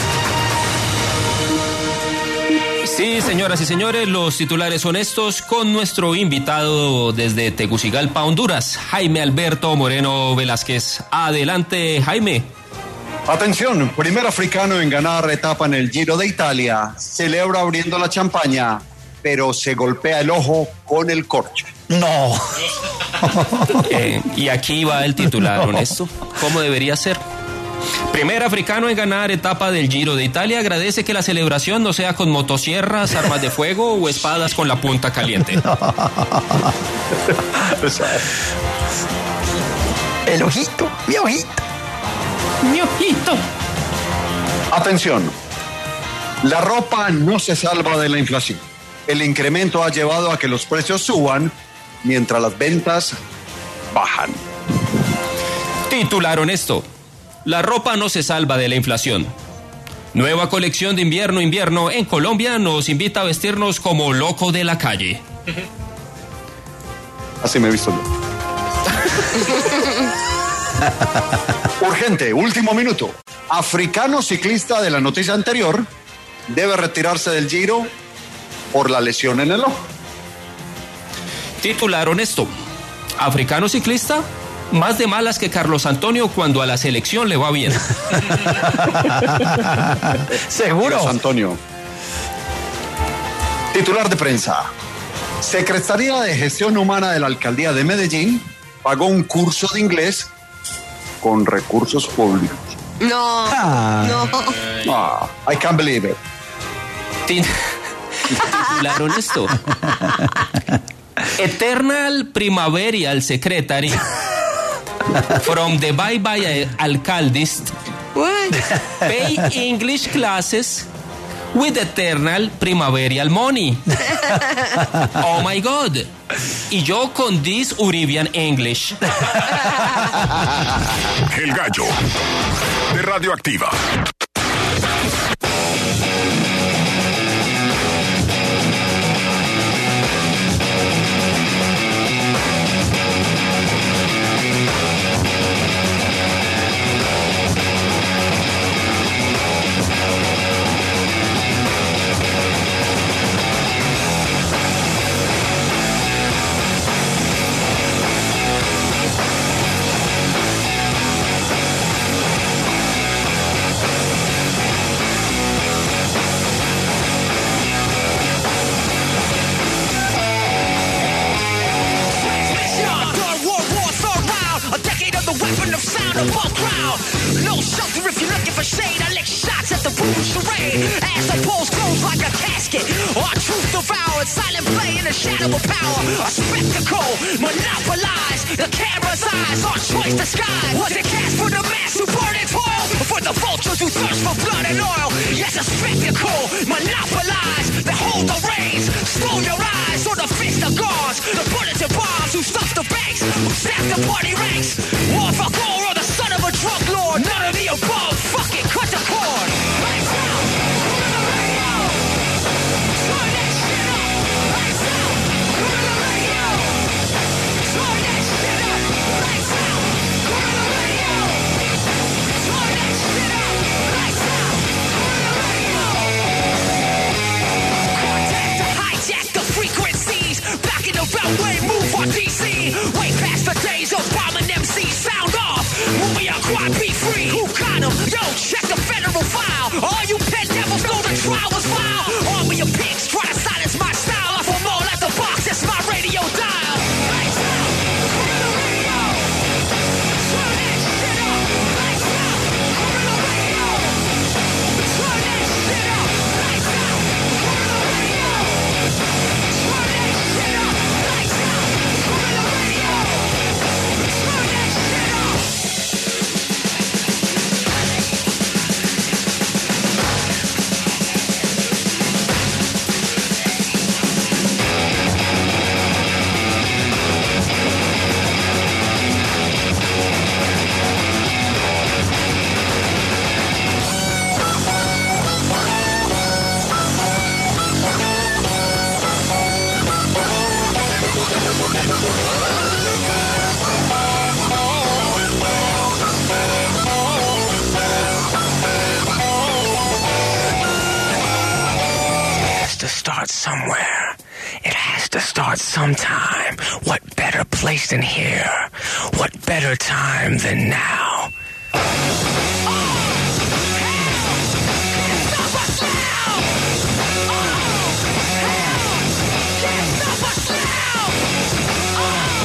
Sí, señoras y señores, los titulares honestos con nuestro invitado desde Tegucigalpa, Honduras, Jaime Alberto Moreno Velázquez. Adelante, Jaime. Atención, primer africano en ganar etapa en el Giro de Italia. Celebra abriendo la champaña, pero se golpea el ojo con el corcho. No. Eh, y aquí va el titular No. honesto. ¿Cómo debería ser? Primer africano en ganar etapa del Giro de Italia, agradece que la celebración no sea con motosierras, armas de fuego o espadas con la punta caliente. No. El ojito, mi ojito. Mi ojito. Atención, la ropa no se salva de la inflación. El incremento ha llevado a que los precios suban mientras las ventas bajan. Titularon esto: la ropa no se salva de la inflación. Nueva colección de invierno-invierno en Colombia nos invita a vestirnos como loco de la calle. Así me he visto yo. Urgente, último minuto. Africano ciclista de la noticia anterior debe retirarse del Giro por la lesión en el ojo. Titularon esto: africano ciclista más de malas que Carlos Antonio cuando a la selección le va bien. ¿Seguro? Carlos Antonio. Titular de prensa. Secretaría de Gestión Humana de la Alcaldía de Medellín pagó un curso de inglés con recursos públicos. No, Ah. no. Ah, I can't believe it. Titularon esto: Eternal Primaverial Secretary from the Bye Bye Alcaldist pay English classes with eternal primaverial money. Oh my God. Y yo con this Uribian English. El Gallo de Radioactiva. No shelter if you're looking for shade. I lick shots at the rude charade. As the polls close like a casket. Our truth devoured. Silent play in the shadow of power. A spectacle. Monopolize the camera's eyes. Our choice disguised. Was it cast for the mass who burn and toil? Or for the vultures who thirst for blood and oil? Yes, a spectacle. Monopolize. They hold the reins. Slow your eyes. Or the fist of guards. The bullets and bombs who stuff the banks. Who stack the party ranks. War for gold or the son of a drug lord. None of the above. Fuck it, cut the cord. Lights out. Put on the radio. Turn that shit up. Lights out. Put on the radio. Turn that shit up. Lights out. Put on the radio. Turn that shit up. Lights out. Put on the radio. Contact to hijack the frequencies. Back in the railway, move on D C. Way past the days of bombing M Cs. Sound off. Movie on quad, be free. Who got him? Yo, check the federal file. All you pen devils know the trial was vile. Army of pigs try to silence my style. Off them all at the box, that's my radio dial. Lights out, put on the radio. Turn that shit up. Lights out, put on the radio. Turn that shit up. Lights out, put on the radio. Turn that shit up. Lights out, put on the radio. Turn that shit up. To start somewhere. It has to start sometime. What better place than here? What better time than now?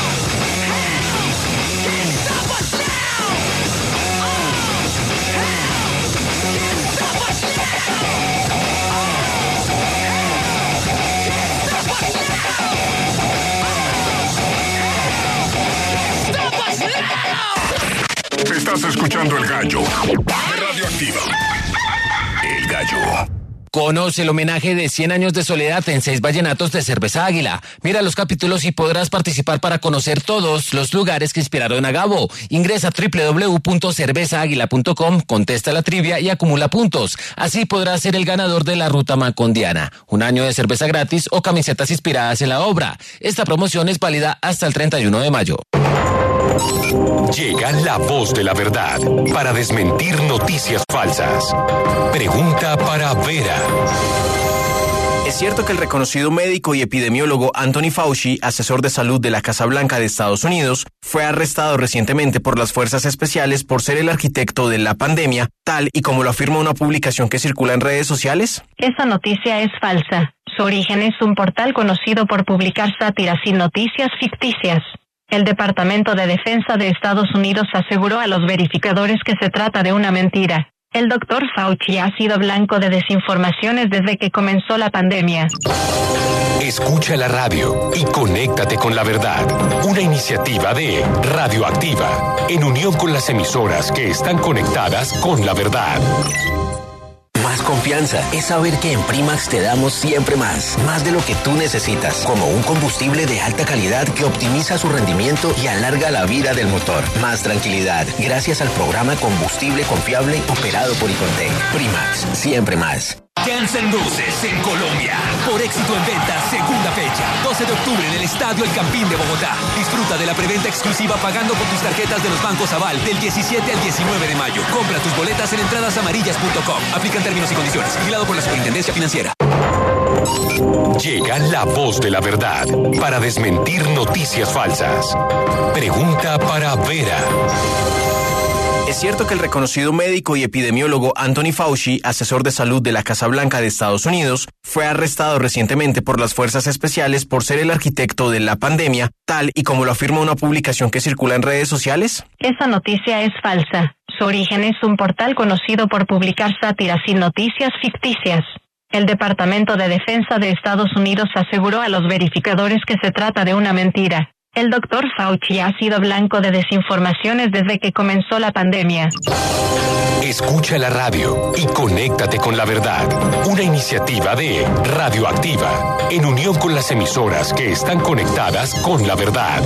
Can't stop us now! escuchando El Gallo de Radioactiva. El Gallo. Conoce el homenaje de cien años de soledad en seis vallenatos de Cerveza Águila. Mira los capítulos y podrás participar para conocer todos los lugares que inspiraron a Gabo. Ingresa a doble u doble u doble u punto cerveza águila punto com, contesta la trivia y acumula puntos. Así podrás ser el ganador de la Ruta Macondiana. Un año de cerveza gratis o camisetas inspiradas en la obra. Esta promoción es válida hasta el treinta y uno de mayo. Llega la voz de la verdad para desmentir noticias falsas. Pregunta para Vera. ¿Es cierto que el reconocido médico y epidemiólogo Anthony Fauci, asesor de salud de la Casa Blanca de Estados Unidos, fue arrestado recientemente por las fuerzas especiales por ser el arquitecto de la pandemia, tal y como lo afirma una publicación que circula en redes sociales? Esa noticia es falsa. Su origen es un portal conocido por publicar sátiras y noticias ficticias. El Departamento de Defensa de Estados Unidos aseguró a los verificadores que se trata de una mentira. El doctor Fauci ha sido blanco de desinformaciones desde que comenzó la pandemia. Escucha la radio y conéctate con la verdad. Una iniciativa de Radioactiva, en unión con las emisoras que están conectadas con la verdad. Más confianza es saber que en Primax te damos siempre más, más de lo que tú necesitas, como un combustible de alta calidad que optimiza su rendimiento y alarga la vida del motor. Más tranquilidad, gracias al programa Combustible Confiable operado por Icontec. Primax, siempre más. Guns N' Roses en Colombia. Por éxito en ventas, segunda fecha. doce de octubre en el Estadio El Campín de Bogotá. Disfruta de la preventa exclusiva pagando con tus tarjetas de los bancos Aval del diecisiete al diecinueve de mayo. Compra tus boletas en entradas amarillas punto com. Aplican términos y condiciones. Vigilado por la Superintendencia Financiera. Llega la voz de la verdad para desmentir noticias falsas. Pregunta para Vera. ¿Es cierto que el reconocido médico y epidemiólogo Anthony Fauci, asesor de salud de la Casa Blanca de Estados Unidos, fue arrestado recientemente por las fuerzas especiales por ser el arquitecto de la pandemia, tal y como lo afirma una publicación que circula en redes sociales? Esa noticia es falsa. Su origen es un portal conocido por publicar sátiras y noticias ficticias. El Departamento de Defensa de Estados Unidos aseguró a los verificadores que se trata de una mentira. El doctor Fauci ha sido blanco de desinformaciones desde que comenzó la pandemia. Escucha la radio y conéctate con la verdad. Una iniciativa de Radioactiva, en unión con las emisoras que están conectadas con la verdad.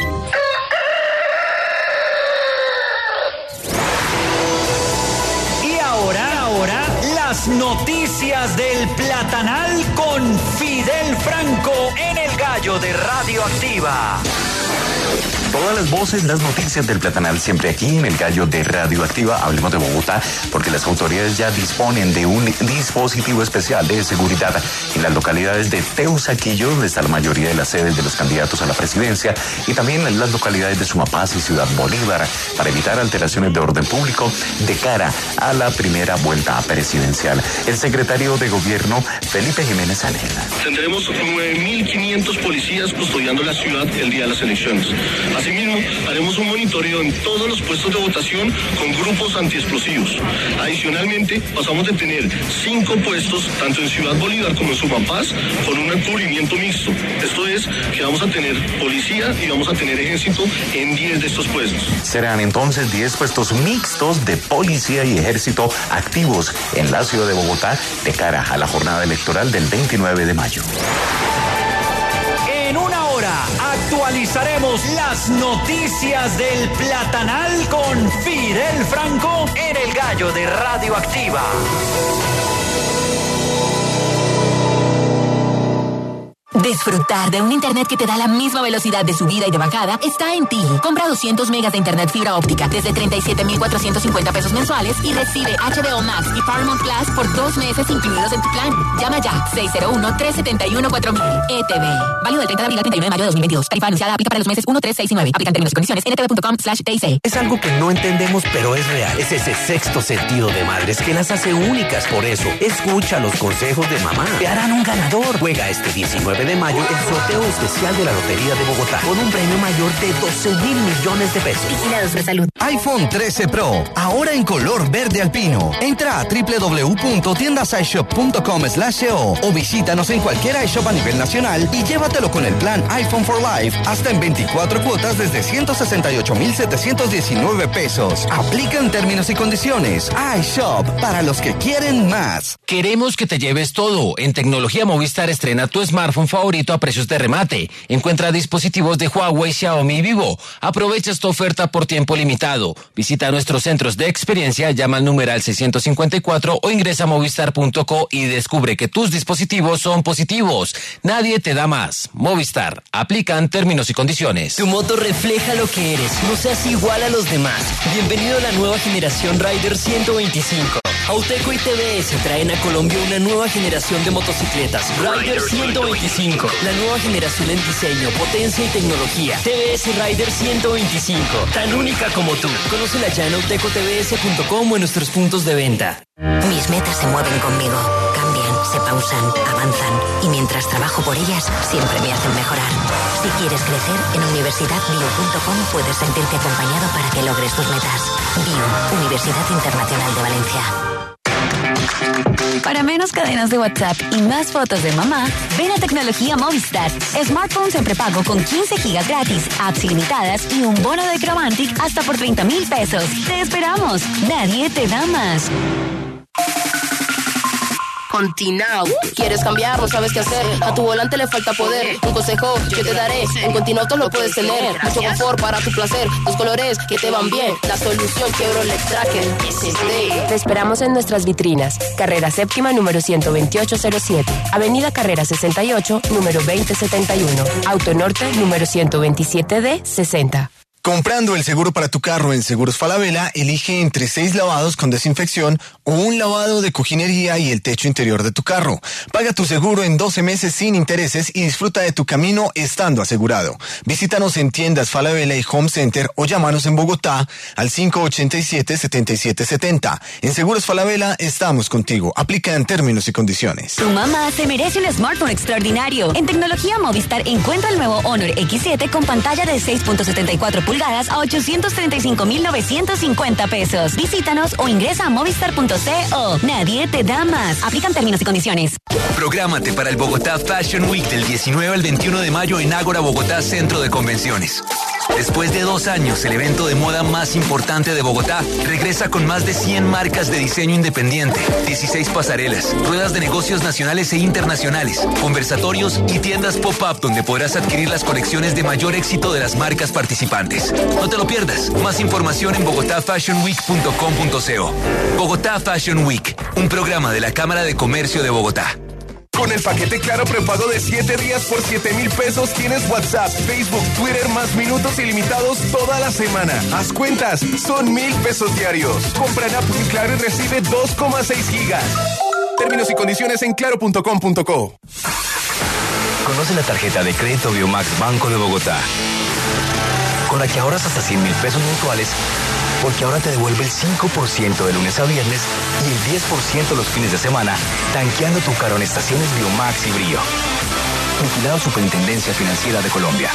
Y ahora, ahora, las noticias del Platanal con Fidel Franco en El Gallo de Radioactiva. Todas las voces, las noticias del Platanal siempre aquí en El Gallo de Radioactiva. Hablemos de Bogotá porque las autoridades ya disponen de un dispositivo especial de seguridad en las localidades de Teusaquillo, donde está la mayoría de las sedes de los candidatos a la presidencia, y también en las localidades de Sumapaz y Ciudad Bolívar, para evitar alteraciones de orden público de cara a la primera vuelta presidencial. El secretario de Gobierno, Felipe Jiménez Ángel. Tendremos nueve mil quinientos policías custodiando la ciudad el día de las elecciones. Asimismo, haremos un monitoreo en todos los puestos de votación con grupos antiexplosivos. Adicionalmente, pasamos de tener cinco puestos, tanto en Ciudad Bolívar como en Sumapaz, con un cubrimiento mixto. Esto es que vamos a tener policía y vamos a tener ejército en diez de estos puestos. Serán entonces diez puestos mixtos de policía y ejército activos en la ciudad de Bogotá de cara a la jornada electoral del veintinueve de mayo. En una hora actualizaremos las noticias del Platanal con Fidel Franco en El Gallo de Radioactiva. Disfrutar de un internet que te da la misma velocidad de subida y de bajada está en ti. Compra doscientos megas de internet fibra óptica desde treinta y siete mil cuatrocientos cincuenta pesos mensuales y recibe H B O Max y Paramount Plus por dos meses incluidos en tu plan. Llama ya seis cero uno, tres siete uno, cuatro mil. E T V. Válido del treinta de abril al treinta y uno de mayo de dos mil veintidós. Tarifa anunciada aplica para los meses uno, tres, seis y nueve. Aplican términos y condiciones en ntv punto com slash T I C. Es algo que no entendemos, pero es real. Es ese sexto sentido de madres que las hace únicas. Por eso, escucha los consejos de mamá. Te harán un ganador. Juega este diecinueve de mayo el sorteo especial de la Lotería de Bogotá con un premio mayor de doce mil millones de pesos. Vigilados de salud. iPhone trece Pro, ahora en color verde alpino. Entra a doble u doble u doble u punto tiendas i shop punto com slash co o visítanos en cualquier iShop a nivel nacional y llévatelo con el plan iPhone for Life hasta en veinticuatro cuotas desde ciento sesenta y ocho mil setecientos diecinueve pesos. Aplican términos y condiciones. iShop, para los que quieren más. Queremos que te lleves todo. En Tecnología Movistar estrena tu smartphone favorito a precios de remate. Encuentra dispositivos de Huawei, Xiaomi y Vivo. Aprovecha esta oferta por tiempo limitado. Visita nuestros centros de experiencia, llama al numeral seiscientos cincuenta y cuatro o ingresa a movistar punto co y descubre que tus dispositivos son positivos. Nadie te da más. Movistar. Aplican términos y condiciones. Tu moto refleja lo que eres. No seas igual a los demás. Bienvenido a la nueva generación Rider ciento veinticinco. Auteco y T V S traen a Colombia una nueva generación de motocicletas. Rider ciento veinticinco. La nueva generación en diseño, potencia y tecnología. T V S Rider ciento veinticinco. Tan única como tú. Conócela ya en auteco t v s punto com o en nuestros puntos de venta. Mis metas se mueven conmigo. Cambian, se pausan, avanzan. Y mientras trabajo por ellas, siempre me hacen mejorar. Si quieres crecer, en universidad bio punto com puedes sentirte acompañado para que logres tus metas. BIO, Universidad Internacional de Valencia. Para menos cadenas de WhatsApp y más fotos de mamá, ven a Tecnología Movistar. Smartphones en prepago con quince gigas gratis, apps ilimitadas y un bono de Chromantic hasta por treinta mil pesos. ¡Te esperamos! Nadie te da más. Continauto. ¿Quieres cambiar? No sabes qué hacer. A tu volante le falta poder. Un consejo yo te daré. En Continauto lo puedes tener. Mucho confort para tu placer. Los colores que te van bien. La solución Chevrolet Tracker. Te esperamos en nuestras vitrinas. Carrera Séptima, número ciento veintiocho cero siete. Avenida Carrera sesenta y ocho, número veinte setenta y uno. Auto Norte, número ciento veintisiete D sesenta. Comprando el seguro para tu carro en Seguros Falabella, elige entre seis lavados con desinfección o un lavado de cojinería y el techo interior de tu carro. Paga tu seguro en doce meses sin intereses y disfruta de tu camino estando asegurado. Visítanos en tiendas Falabella y Home Center o llámanos en Bogotá al cinco ochenta y siete, setenta y siete setenta. En Seguros Falabella estamos contigo. Aplican términos y condiciones. Tu mamá se merece un smartphone extraordinario. En Tecnología Movistar encuentra el nuevo Honor equis siete con pantalla de seis punto setenta y cuatro pulgadas a ochocientos treinta y cinco mil novecientos cincuenta pesos. Visítanos o ingresa a movistar punto co. Nadie te da más. Aplican términos y condiciones. Prográmate para el Bogotá Fashion Week del diecinueve al veintiuno de mayo en Ágora Bogotá Centro de Convenciones. Después de dos años, el evento de moda más importante de Bogotá regresa con más de cien marcas de diseño independiente, dieciséis pasarelas, ruedas de negocios nacionales e internacionales, conversatorios y tiendas pop-up donde podrás adquirir las colecciones de mayor éxito de las marcas participantes. No te lo pierdas. Más información en bogotá fashion week punto com punto co. Bogotá Fashion Week, un programa de la Cámara de Comercio de Bogotá. Con el paquete Claro prepago de siete días por siete mil pesos tienes WhatsApp, Facebook, Twitter más minutos ilimitados toda la semana. Haz cuentas, son mil pesos diarios. Compra en App Claro y recibe dos coma seis gigas. Términos y condiciones en claro punto com punto co. Conoce la tarjeta de crédito Biomax Banco de Bogotá, con la que ahorras hasta cien mil pesos mensuales, porque ahora te devuelve el cinco por ciento de lunes a viernes y el diez por ciento los fines de semana, tanqueando tu carro en estaciones Biomax y Brío. Vigilado Superintendencia Financiera de Colombia.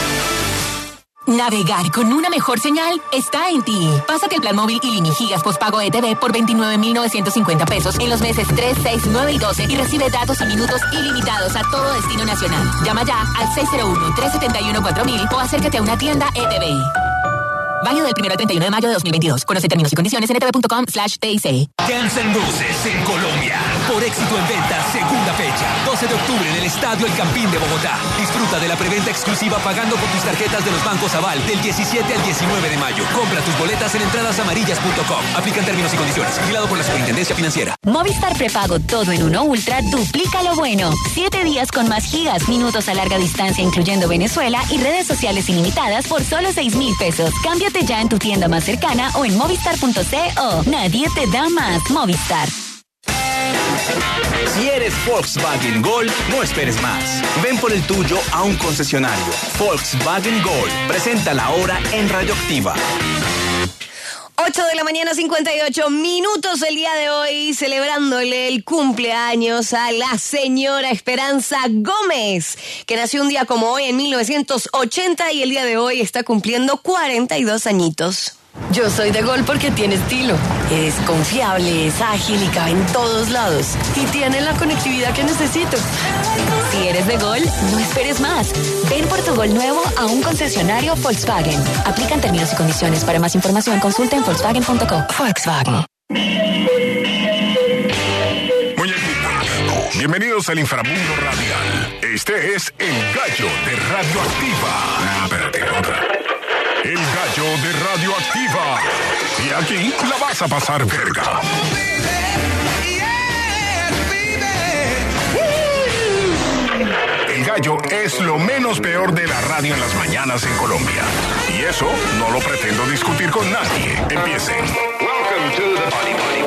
Navegar con una mejor señal está en ti. Pásate el plan móvil ilimi gigas postpago E T V por veintinueve mil novecientos cincuenta pesos en los meses tres, seis, nueve y doce y recibe datos y minutos ilimitados a todo destino nacional. Llama ya al seis cero uno, tres siete uno, cuatro mil o acércate a una tienda E T V. Válido del primero al treinta y uno de mayo de dos mil veintidós. Conoce términos y condiciones en e t v punto com slash t i c. Guns N' Roses en Colombia. Por éxito en ventas, segunda fecha. doce de octubre en el Estadio El Campín de Bogotá. Disfruta de la preventa exclusiva pagando con tus tarjetas de los bancos Aval del diecisiete al diecinueve de mayo. Compra tus boletas en entradas amarillas punto com. Aplican términos y condiciones. Vigilado por la Superintendencia Financiera. Movistar prepago todo en uno Ultra duplica lo bueno. Siete días con más gigas, minutos a larga distancia incluyendo Venezuela y redes sociales ilimitadas por solo seis mil pesos. Cámbiate ya en tu tienda más cercana o en movistar punto co. Nadie te da más. Movistar. Si eres Volkswagen Gol, no esperes más. Ven por el tuyo a un concesionario. Volkswagen Gol. Presenta la hora en Radioactiva. ocho de la mañana, cincuenta y ocho minutos el día de hoy, celebrándole el cumpleaños a la señora Esperanza Gómez, que nació un día como hoy en mil novecientos ochenta y el día de hoy está cumpliendo cuarenta y dos añitos. Yo soy de Gol porque tiene estilo. Es confiable, es ágil y cabe en todos lados. Y tiene la conectividad que necesito. Si eres de Gol, no esperes más. Ven por tu Gol nuevo a un concesionario Volkswagen. Aplican términos y condiciones. Para más información, consulta en volkswagen punto com. Volkswagen. Muñequitos, bienvenidos al inframundo radial. Este es El Gallo de Radioactiva. Ah, espérate, otra. El Gallo de Radioactiva. Y aquí la vas a pasar verga. El Gallo es lo menos peor de la radio en las mañanas en Colombia. Y eso no lo pretendo discutir con nadie. Empiecen. Welcome to the Body Body